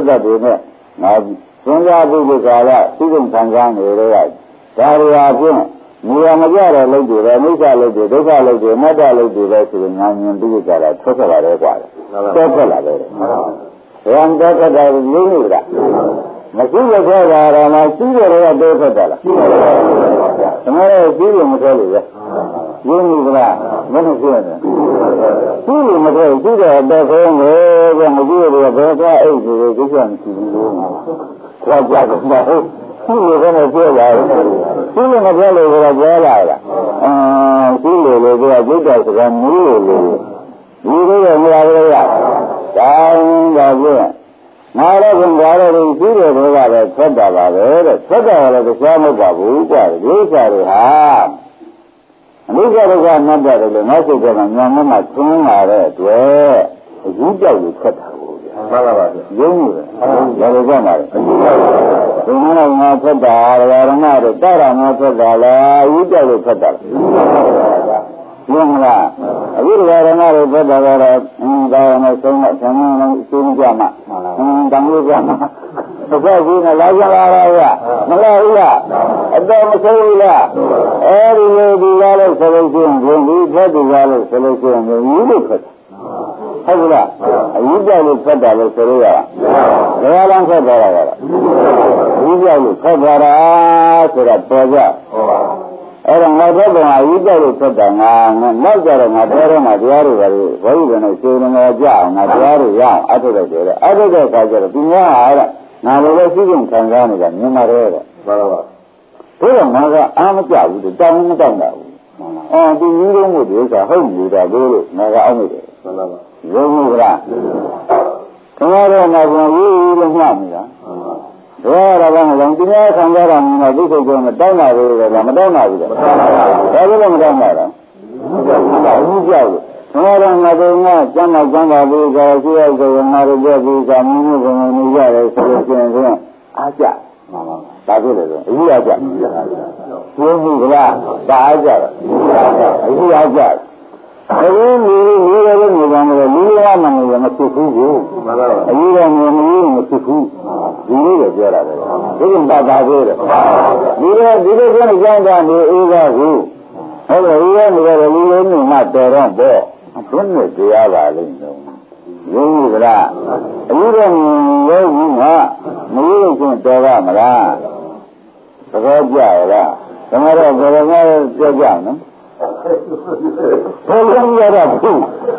သက်တွေနဲ့ငါစဉ်းစားပြီးဒီကလာသိုံခံစားနေတဲ့ကဒါရီဟာဖြင့်နေရာမကြတဲ့လုပ်တွေပဲအိဋ္ဌလုပ်တွေဒုက္ခလုပ်တွေမတ္တလုပ်တွေပဲဆိုရင်ငါမြင်ပြီးကြတာထွက်ဆက်လာတယ်ကွာထွက်ဆက်လာတယ်ဘယ်တော့ထွက်တာလဲနေတာမရှိရခဲ့တာတော့မရှိရတော့တိုးထွက်တာလားသမารရဲ့ကြီးလို့မထွက်လို့ပဲရင်းနေကြလားမနှဖြစ်တယ်ကြီးလို့မထွက်ကြီးတော့တော့ခေါင်းလေကမကြည့်ရတော့ဘယ်သွားအိတ်ဆိုကိစ္စမရှိဘူးလို့ခေါ်ကြတယ်မဟုတ်ကြီးလို့လည်းပြောရတယ်ကြီးလို့မပြောလို့တော့ပြောလာလားကြီးလို့လည်းပြောကြိတ်တဲ့စကားမူးလို့ဒီလိုတော့မလာဘူးလားတိုင်းပါပြည့်ငါလည်းခင်ဗျားတို့ကြီးတယ်တော့ကလည်းထွက်တာပါပဲတဲ့ထွက်တာလည်းတရားမဟုတ်ပါဘူးကွာဒီဥစ္စာတွေဟာအနိစ္စဒုက္ခအနတ္တတွေလည်းငါစိတ်ထဲမှာညံမမှသင်လာတဲ့အတွက်အယူကြောက်လို့ထွက်တာကိုဗျာမှန်ပါပါယုံနေတယ်ဒါလည်းကြောက်ပါလေဒီမှာငါထွက်တာဓမ္မတို့တာရမထွက်တာလားအယူကြောက်လို့ထွက်တာလားမှန်လားအခုဒီဓမ္မတွေထွက်တာကတော့ဒါနဲ့ဆုံးမဆံမရှင်းကြမှာတန်လို့ကြမှာတစ်ခါကြီးနဲ့လာကြလာတော့မလားဘူးလားအတော်မဆိုးဘူးလားအဲဒီလိုဒီကားလို့ဆိုလို့ရှိရင်ဒီထွက်ဒီကားလို့ဆိုလို့ရှိရင်ဒီလိုထွက်ဟုတ်လားအယူကြောက်လို့ထွက်တာလို့ဆိုလို့ရတာဘယ်လိုထွက်သွားတာလဲအယူကြောက်လို့ထွက်သွားတာဆိုတာပေါ်ကြအဲ့ဒါငါတို့ကအယူကြောက်လို့ထွက်တာငါနောက်ကြတော့ငါပြောတော့မှတရားတွေပါလို့ဘုရားကလည်းစေတနာကြအောင်ငါတရားတွေရအောင်အထုတ်လိုက်တယ်အထုတ်တဲ့အခါကျတော့ဒီများအဲ့ဒါငါလည်းရှိချင်းခံစားနေတာမြင်ပါတယ်တဲ့မှန်ပါပါဒါတော့ငါကအားမကြဘူးတောင်းမတောင်းတာဘူးဒီကြီးလုံးကိုဒီဥစ္စာဟုတ်ပြီတာလို့ငါကအောက်နေတယ်မှန်ပါပါရုံးမှုကလားခင်ဗျားတို့ကဘုံကြီးလို့မှတ်မိလားဒါရပါမယ်ဒီနေ့ခံကြတာမျိုးကဒုက္ခကြောင့်မတောင်းတာဘူးလေမတောင်းတာဘူးလေဒါလည်းမတောင်းတာလားဘူးကြောက်လို့ခင်ဗျားတို့ငါတို့ကကျမ်းပါဘူးကရှိရဆိုရင်ငါတို့ပြောပြီးကမင်းတို့ကနေရတယ်ဆိုလို့ရှိရင်အားကြမှန်ပါဒါဖြစ်တယ်ဆိုအကြီးအားကြရှင်းပြီလားဒါအားကြတယ်အကြီးအားကြအဲဒီလူတွေလည်းနေကြတယ်လူတွေကမှမဖြစ်ဘူးကိုအကြီးကမြင်မလို့မဖြစ်ဘူးဒီလိုပဲပြောတာပဲဒီကဘာသာပြောတယ်ဒီလိုပြောနေကြတာနေအေးကဘူးဟုတ်တယ်ဒီကနေလည်းလူလုံးနေမှတော်တော့ပေါ့ဘုန်းနဲ့တရားပါလိမ့်တော့ရင်းပြီလားအကြီးကမြင်လို့ဘူးကမလို့ချင်းတော်ရမလားသဘောကျလားဓမ္မတော့ဘယ်လိုမှပြောကြနော်ဘယ်လိုရတာဘူး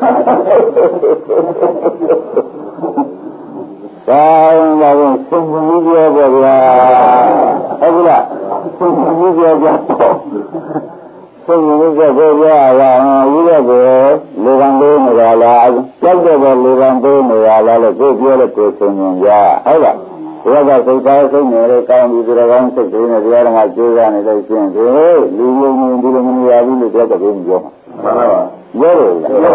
ဒါကသုံးမှုပြောပါဗျာဟုတ်လားသုံးမှုပြောကြသုံးမှုပြောကြရအောင်ယူရကိုလေကံပေးနေရလားကြောက်တဲ့လေကံပေးနေရလားလို့ကိုပြောလို့ကိုသုံးရင်ကြဟုတ်လားဒီကစိတ်သားစိတ်နဲ့ကောင်းပြီးဒီကောင်းစိတ်တွေနဲ့တရားဓမ္မကျိုးရနေလို့ရှိရင်လူငုံငုံဒီလိုမနေရဘူးလို့ပြောတဲ့ပြောမှာမှန်ပါပါပြော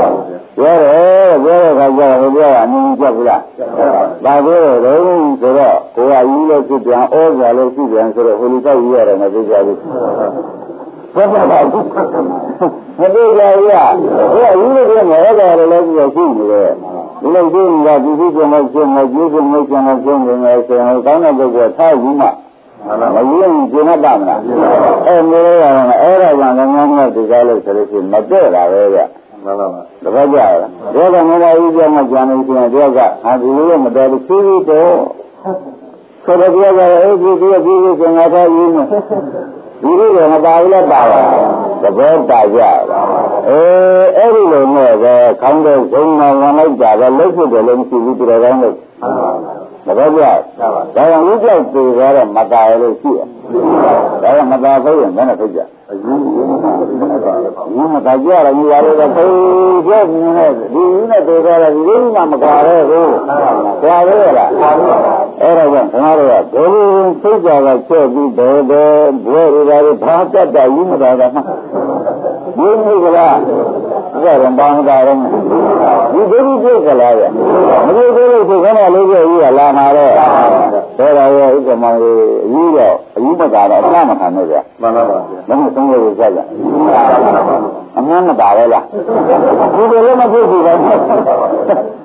တယ်ခါကျတော့ဘုရားအမြင်ကြဘူးလားဒါပြောတယ်ဆိုတော့ကိုယ်ကယူလို့ဖြစ်ပြန်ဩဇာလို့ဖြစ်ပြန်ဆိုတော့ဟိုလူတောက်ယူရတယ်မသိကြဘူးဘာသာပါဘူးမသိကြဘူးလားဘုရားယူလို့ပြန်ဩဇာလို့လည်းရှိနေတယ်ဒီလိုကြည့်နေတာဒီလိုကျန်တဲ့ကျန်တဲ့ကျိုးကျန်တဲ့ကျန်တဲ့ကျန်တဲ့ဆိုရင်ကောင်းတဲ့ပုဂ္ဂိုလ်ထားယူမှမယူရင်ကျင်တ်ပါမလားမျိုးရအောင်အဲ့ဒါကြောင့်လည်းငါတို့ဒီကားလို့ဆိုလို့ရှိရင်မတည့်တာပဲဗျမှန်ပါပါတပတ်ကြရဒါကမလာဘူးကြောင့်ကြံနေရှင်တယောက်ကဒီလိုမတော်ဘူးသေးသေးတော့ဆိုတော့ပြောကြတယ်ဒီဆိုငါထားယူမယ်ဒီလိုတော့မပါဘူးလားပါပါသဘောပါကြအဲ့ဒီလိုနဲ့ပဲခေါင်းတဲ့ဇုံနာဝင်လိုက်တာပဲလက်ဖြစ်တယ်လည်းမရှိဘူးဒီတော့ကောင်းလို့သဘောကျဒါကြောင့်ဥပ္ပေသေတော့မတာရလို့ရှိတယ်ဒါကမတာဖို့ရင်ဘယ်နဲ့ဖြစ်ကြအယူမတာကြရတယ်ဒီရတယ်တော့သိကျက်နေတယ်ဒီနဲ့သေတော့ဒီလိုမှမကားရဲဘူးကြာရဲလားအဲ့ဒါကြောင့်ခင်ဗျားတို့ကဘယ်လိုသိကြတာချက်ပြီးဘယ်ဘွဲတွေဘာတတ်တာယူမတာကဒီလိုကလားအဲ့ဒါဘာမှမတာရဘူးဒီဒုတိယကလားရမလို့လို့ဆိုခဏလေးပြည့်ရလာမှာတော့ဒါရောဥက္ကမောင်ကြီးအယူတော့အယူမတာတော့အမှန်မခံနဲ့ဗျာမှန်ပါပါဘယ်နဲ့သုံးလို့ကြကြအမှန်မတာပဲလားဒီလိုလည်းမဖြစ်ဘူးပဲ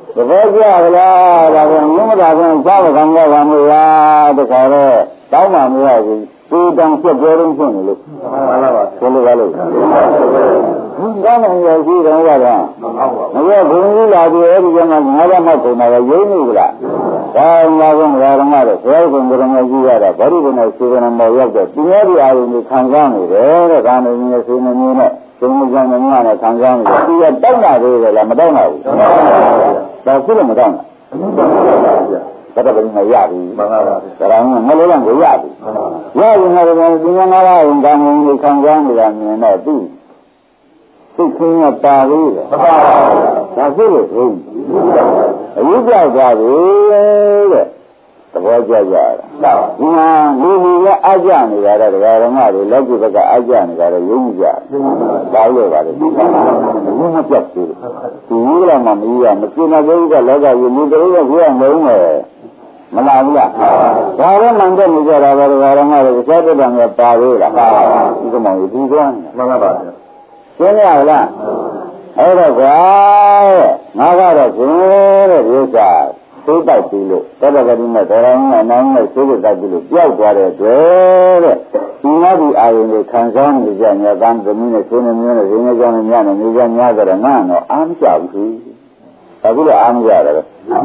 ဘောကြလားဒါကမြင်မတာကစားမခံရပါဘူးလားတခါတော့တောင်းမှမရဘူးဒီတောင်ဆက်ပြောလို့ဖြစ်နေလို့မှန်ပါပါဘယ်လိုလဲလို့ကောင်းတယ်ရရှိတော့ရတာမဟုတ်ဘုံကြီးလာပြီးအဲ့ဒီကမှငါးရမှပုံမှာရုံးနေကြလားဒါမှမဟုတ်ငါရမတော့ဘယ်ကုံကရမကြီးရတာဗရိဒနဲ့စေကနမောရောက်တော့ဒီများဒီအာရုံကိုခံစားနေတယ်တဲ့ဒါနဲ့မျိုးစေနေမျိုးနဲ့သင်္ကြန်နဲ့များနဲ့ခံစားနေတယ်ဒီကတောက်လာသေးတယ်လားမတောက်လာဘူးဒါဖြစ်လို့မတောက်လာတတပင်းမရဘူးမှန်ပါပါဒါကမလို့လည်းကိုရဘူးရရင်လည်းဒီငါးပါးရင်ကံကိုခံစားနေတာမြင်တော့သူသိချင်းကပါသေးတယ်မှန်ပါပါဒါဖြစ်လို့ဘုန်းအယူကြောက်သွားပြီတဲ့သဘောကျကြတာဒီမှာလူကြီးကအားကြနေတာတဲ့ဒကာဓမ္မတွေလက်ကျဘက်ကအားကြနေတာတဲ့ယုံကြတယ်ဒါလို့ပါလေဒီမှာဘုမပြတ်သေးတယ်ဒီကြီးကမှမကြီးရမကျင်တဲ့ဘုရားလောကကြီးလူတွေရဲ့ဘုရားမုန်းတယ်မလာဘူးလားဒါလည်းမှန်တဲ့နေကြတာပဲဒကာဓမ္မတွေသစ္စာတ္တံကပါသေးလားဒီကမှဒီကွန်းမှန်ပါပါရှင်းရလားအဲ့တော့ကွာငါကတော့ရှင်တဲ့ဒီဥစ္စာသိပိုက်ပြီလို့တတ္တဂတိနဲ့တော်တော်နဲ့နောင်နဲ့သိပိုက်ပြီလို့ပြောက်သွားတဲ့တွေ့တဲ့ဒီနာဒီအာယုန်ကိုခံစားနေကြညာကံသမီးနဲ့ဆင်းနေမျိုးနဲ့ရင်းနေကြောင်းနဲ့ညနဲ့နေကြညာကြတော့ငါတော့အားမကြောက်ဘူးအခုလည်းအားမကြတယ်ဒါ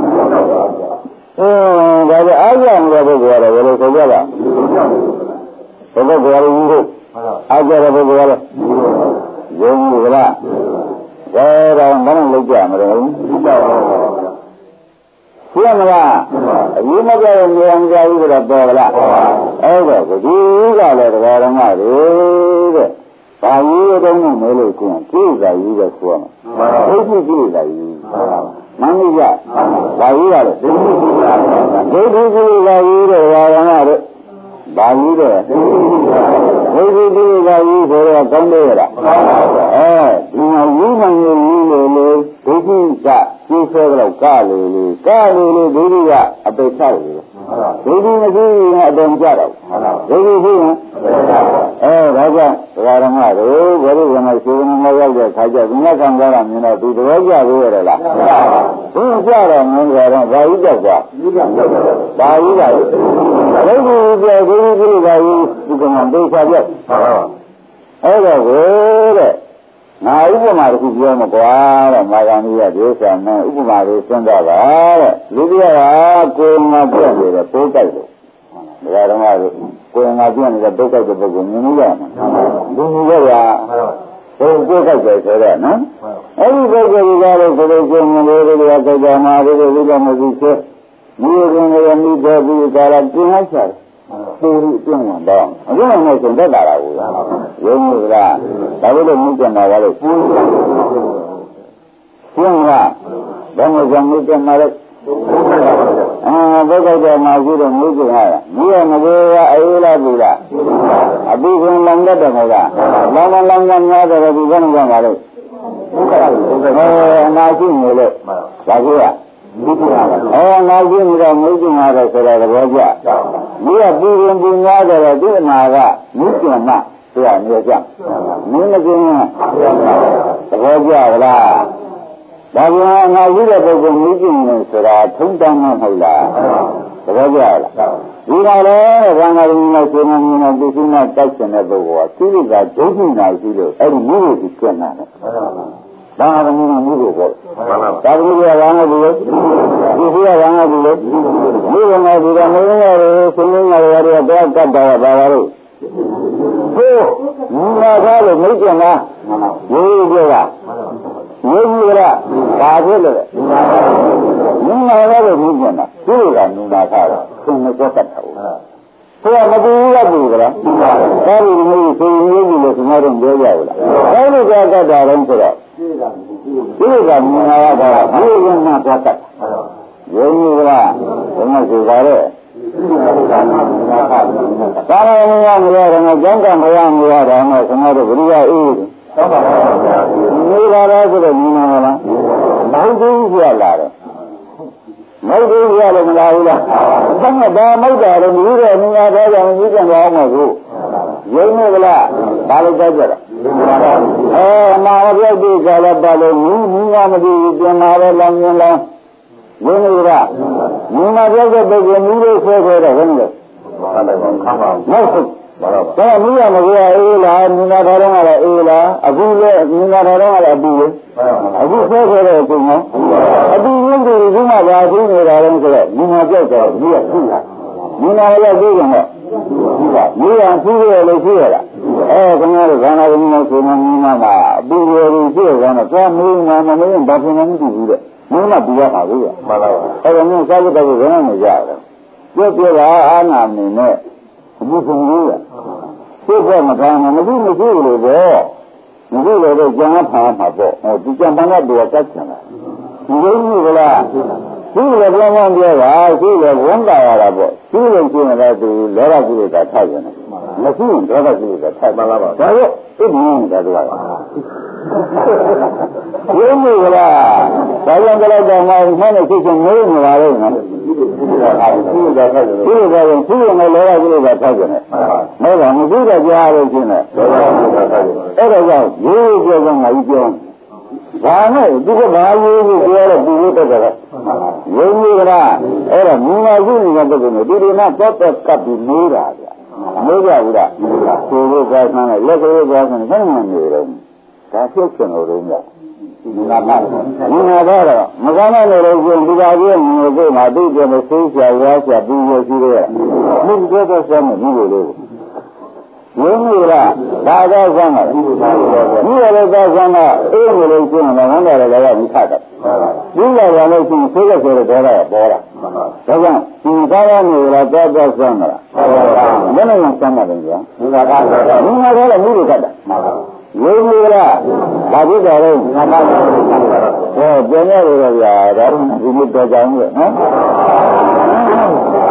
ကြအားရနေတဲ့ပုဂ္ဂိုလ်ကတော့ဘယ်လိုဆိုကြလဲဘယ်ပုဂ္ဂိုလ်ရည်လို့အားကြတဲ့ပုဂ္ဂိုလ်ကလည်းယုံကြည်လားဘယ်တော့မှမလုပ်ကြမလို့ရှင်းမလားအရင်မပြောရင်ဉာဏ်ကြည့်ကြတော့ပေါ်လားအဲ့တော့ဒီကလည်းတရားဓမ္မတွေတဲ့ဘာကြီးတုံးနဲ့မဲလို့ကျင်ကိစ္စကြီးပဲဆိုရမှာဒိဋ္ဌိကိစ္စကြီးမင်းကြီးကဘာကြီးရလဲဒိဋ္ဌိကိစ္စဒိဋ္ဌိကိစ္စကြီးတဲ့တရားဓမ္မတွေဘာကြီးတဲ့ဒိဋ္ဌိကိစ္စကြီးဆိုတော့ကောင်းတယ်လားအဲဒီမှာယူမှန်ယူလို့လေဒိဋ္ဌိကကျိုးဆွဲတော့ကလေလေဒိဋ္ဌိကအပေချတယ်ဒိဋ္ဌိမရှိရင်အတုံကြတော့ဒိဋ္ဌိရှိရင်ဒါကြောင့်ဒကာဓမ္မတို့ဘယ်လိုမှရှိနေမရောက်တဲ့ခါကျဒီနေ့ခံကြတာမြင်တော့ဒီတော်ကြသေးရလားဘုရားကြတော့မင်းကတော့ဘာကြီးကြောက်သွားဘာကြီးပါလဲဒိဋ္ဌိပြောဒိဋ္ဌိပြုပါဘူးဒီကမှဒေသပြောအဲ့တော့ဘယ်တဲ့ငါဥပမာတစ်ခုပြောမကွာတဲ့မာဂန္ဒီရဒေသနဲ့ဥပမာလေးစဉ်းစားပါတဲ့လူကြီးကကိုယ်ငါပြည့်နေတယ်ပိုးကြိုက်လို့ဒကာဓမ္မတို့ကိုယ်ငါပြည့်နေတဲ့ပိုးကြိုက်တဲ့ပုဂ္ဂိုလ်မြင်လို့ရမှာလူကြီးကဘယ်ပိုးကြိုက်တယ်ဆိုတော့နော်အဲ့ဒီပုဂ္ဂိုလ်ကလည်းဆိုလို့ကျင်းနေလို့ဒီကကြိုက်တယ်မှာဒီလိုလည်းမရှိသေးဘူးမိခင်ရဲ့မိဘကြီးကလည်းကျင်းလိုက်ချတယ်သူ့ပြင်းဝင်တော့အခုလည်းရှင်သက်လာတာကိုရုံးလို့လားဒါလို့မြင့်ကြမှာပါလို့ရှင်းလားဘယ်မှာကြောင့်မြင့်ကြမှာလဲဘုက္ခတော်မှာရှိတော့မြင့်ကြရတာမြင့်ရမလို့အေးလားပြီလားအပိခွန်လောင်တတ်တယ်မဟုတ်လားလောင်များတယ်ဒီဘယ်မှာပါလဲအနာရှိနေလို့ဒါကြီးကနာရှိနေတော့မြင့်ကြမှာတော့ဆိုတော့သဘောကျမြင့်ကပြည်ရင်ပူများတယ်ဒီအနာကမြင့်ကြမှာတရားမြေကြမင်းမကျင်းသဘောကျလားဒါကငါယူတဲ့ပုဂ္ဂိုလ်မြင့်ကြနေဆိုတာထုံးတမ်းမဟုတ်လားသဘောကျလားဒီကလည်းဘာသာရေးနဲ့ရှင်မင်းနဲ့ဒီကိစ္စတိုက်ကျင်တဲ့ပုဂ္ဂိုလ်ကသိက္ခာဒုက္ခနာရှိလို့အဲ့ဒီမျိုးကိုကျင့်တာလေဘာသာရေးနဲ့မျိုးကိုပေါ့ဒါကလည်းဘာသာရေးဒီလိုဘာသာရေးလို့ဒီကနေ့ဒီကနေ့လည်းရှင်မင်းတွေတော့ကတ်တာဘာသာလို့ဟိုငါကားလို့မိတ်ကျင်လားရေးကြလားရေးကြလားဒါဖြစ်လို့ငါကားလို့မိတ်ကျင်လားဒီကနူနာထားတော့သင်မကြောက်တတ်ဘူးဆိုတော့မတူဘူးလားတူကြလားဒါလို့ဒီလိုဆိုရေးကြည့်လို့ကျွန်တော်တို့ပြောကြဘူးလားအဲ့လိုကြောက်တတ်တာတော့ဆိုတော့ဒီကနူနာကတော့ဒီကမှကြောက်တတ်ရေးကြလားဘယ်မှာဆိုကြရဲသာမန်များမရတော့ကျောင်းကမရမရတော့ကျွန်တော်တို့ဘုရားအေးဟုတ်ပါဘူးနေပါလားဆိုတော့ညီမလားမဟုတ်ဘူးပြလာတယ်မဟုတ်ဘူးပြလို့မလာဘူးလားဘာမှဘာမဟုတ်တာတော့ဒီလိုနေရာတော့ကြောင့်ကြီးပြန်သွားမှာကိုရင်းနေကလားဘာလို့ကြကြတာနာပြောက်ဒီကလည်းပါလို့ညီကမသိဘူးပြန်လာတော့လောင်းရင်လောင်းရင်းနေတာမြင်မှာပြောတဲ့ပုဂ္ဂိုလ်မျိုးလေးဆွဲခဲ့တော့ဘယ်လိုလဲနောက်ဆုံးဒါကမိရမကွာအေးလားမြင်တာတော်ကလည်းအေးလားအခုလည်းမြင်တာတော်ကလည်းအပူပဲအခုဆွဲခဲ့တဲ့အချိန်မှာအပူရင်းတွေဒီမှာပါသိနေတာလည်းဆိုတော့မြင်မှာပြောက်တော့မိရရှိတာမြင်တာလည်းသိကြတော့မိရရှိရလို့ရှိရလားခင်ဗျားတို့ခန္ဓာကိုယ်နဲ့ဆိုနေမှာအပူရည်ရှိရတော့သွားမင်းမှာမမင်းဘာဖြစ်နေမှမသိဘူးတဲ့မင်းကပြရပါဘူးမှန်ပါပါအဲ့တော့မင်းစားကြတော့ဘယ်နဲ့နေကြရလဲပြောတာအာနာနေနဲ့အပူဆုံးကြီးရသိဖို့မကောင်းဘူးမရှိလို့ပေါ့မရှိလို့တော့ကျန်ဖာမှာပေါ့ဒီကျန်ပန်းကတော့ကတ်ချင်တာဒီလိုမျိုးကလားဒီလိုဘယ်မှမပြောတာဒီလိုဝန်တာရတာပေါ့ဒီလိုကျင်းနေတာသူလောရကိလေသာထိုက်တယ်မရှိရင်ဒေါသကိလေသာထိုက်ပါလားပါဒါတော့အိပ်နေတာတော့ဝိမှုကလားဒါကြောင့်ကြောက်တော့မှမနဲ့ဖြစ်ချင်းမေးနေပါလေနော်ဒီလိုတော့ထိုက်တယ်ဒီလိုတော့သူ့ရဲ့လောရကိလေသာထိုက်တယ်မဲတော့မရှိတော့ကြားလို့ရှင်းတယ်အဲ့ဒါကြောင့်ရိုးရိုးပြောကြမှာကြီးပြောဘာနဲ့ဒီကဘာရိုးရိုးပြောတော့ဒီလိုတက်တယ်ဝိမှုကလားအဲ့တော့မြင်လာရှိနေတဲ့ပုဂ္ဂိုလ်တွေဒီနာတော့ကပ်ပြီးမေးတာဗျမေးကြဘူးလားကိုယ်ကိုယ်ကဆန်းတယ်လက်ကိုယ်ကဆန်းတယ်ဘယ်မှမနေတော့ဒါဖြုတ်ချင်လို့တော့ဒီနာပါဒီနာတော့မကောင်းတဲ့လူတွေဒီပါကြီးမြင်ကိုမှသိတယ်မသိချာရွာချာပြီးရရှိတယ်မြင်တော့ဆန်းတယ်ဒီလိုလေးဝိမှုလားဒါတော့ဆန်းတယ်ဒီရတဲ့ဆန်းကအေးလို့ရှင်းတယ်ဝန်တယ်လည်းရပြီးခတ်တယ်ဒီလိုရလို့ရှိရင်သိရဆိုတဲ့ဒေါသကပေါ်လာဒါကြောင့်ဒီကားရနေလားတော့ဆန်းမလားဘယ်နဲ့ဆန်းမှာလဲကြာဒီကကားလည်းမိလို့ကတ်တာဝိမှုလားဘာဖြစ်ကြလဲငါပါပြန်ရလို့ဗျာဒါတော့ဒီလိုတော့ကြောင်းလို့နော်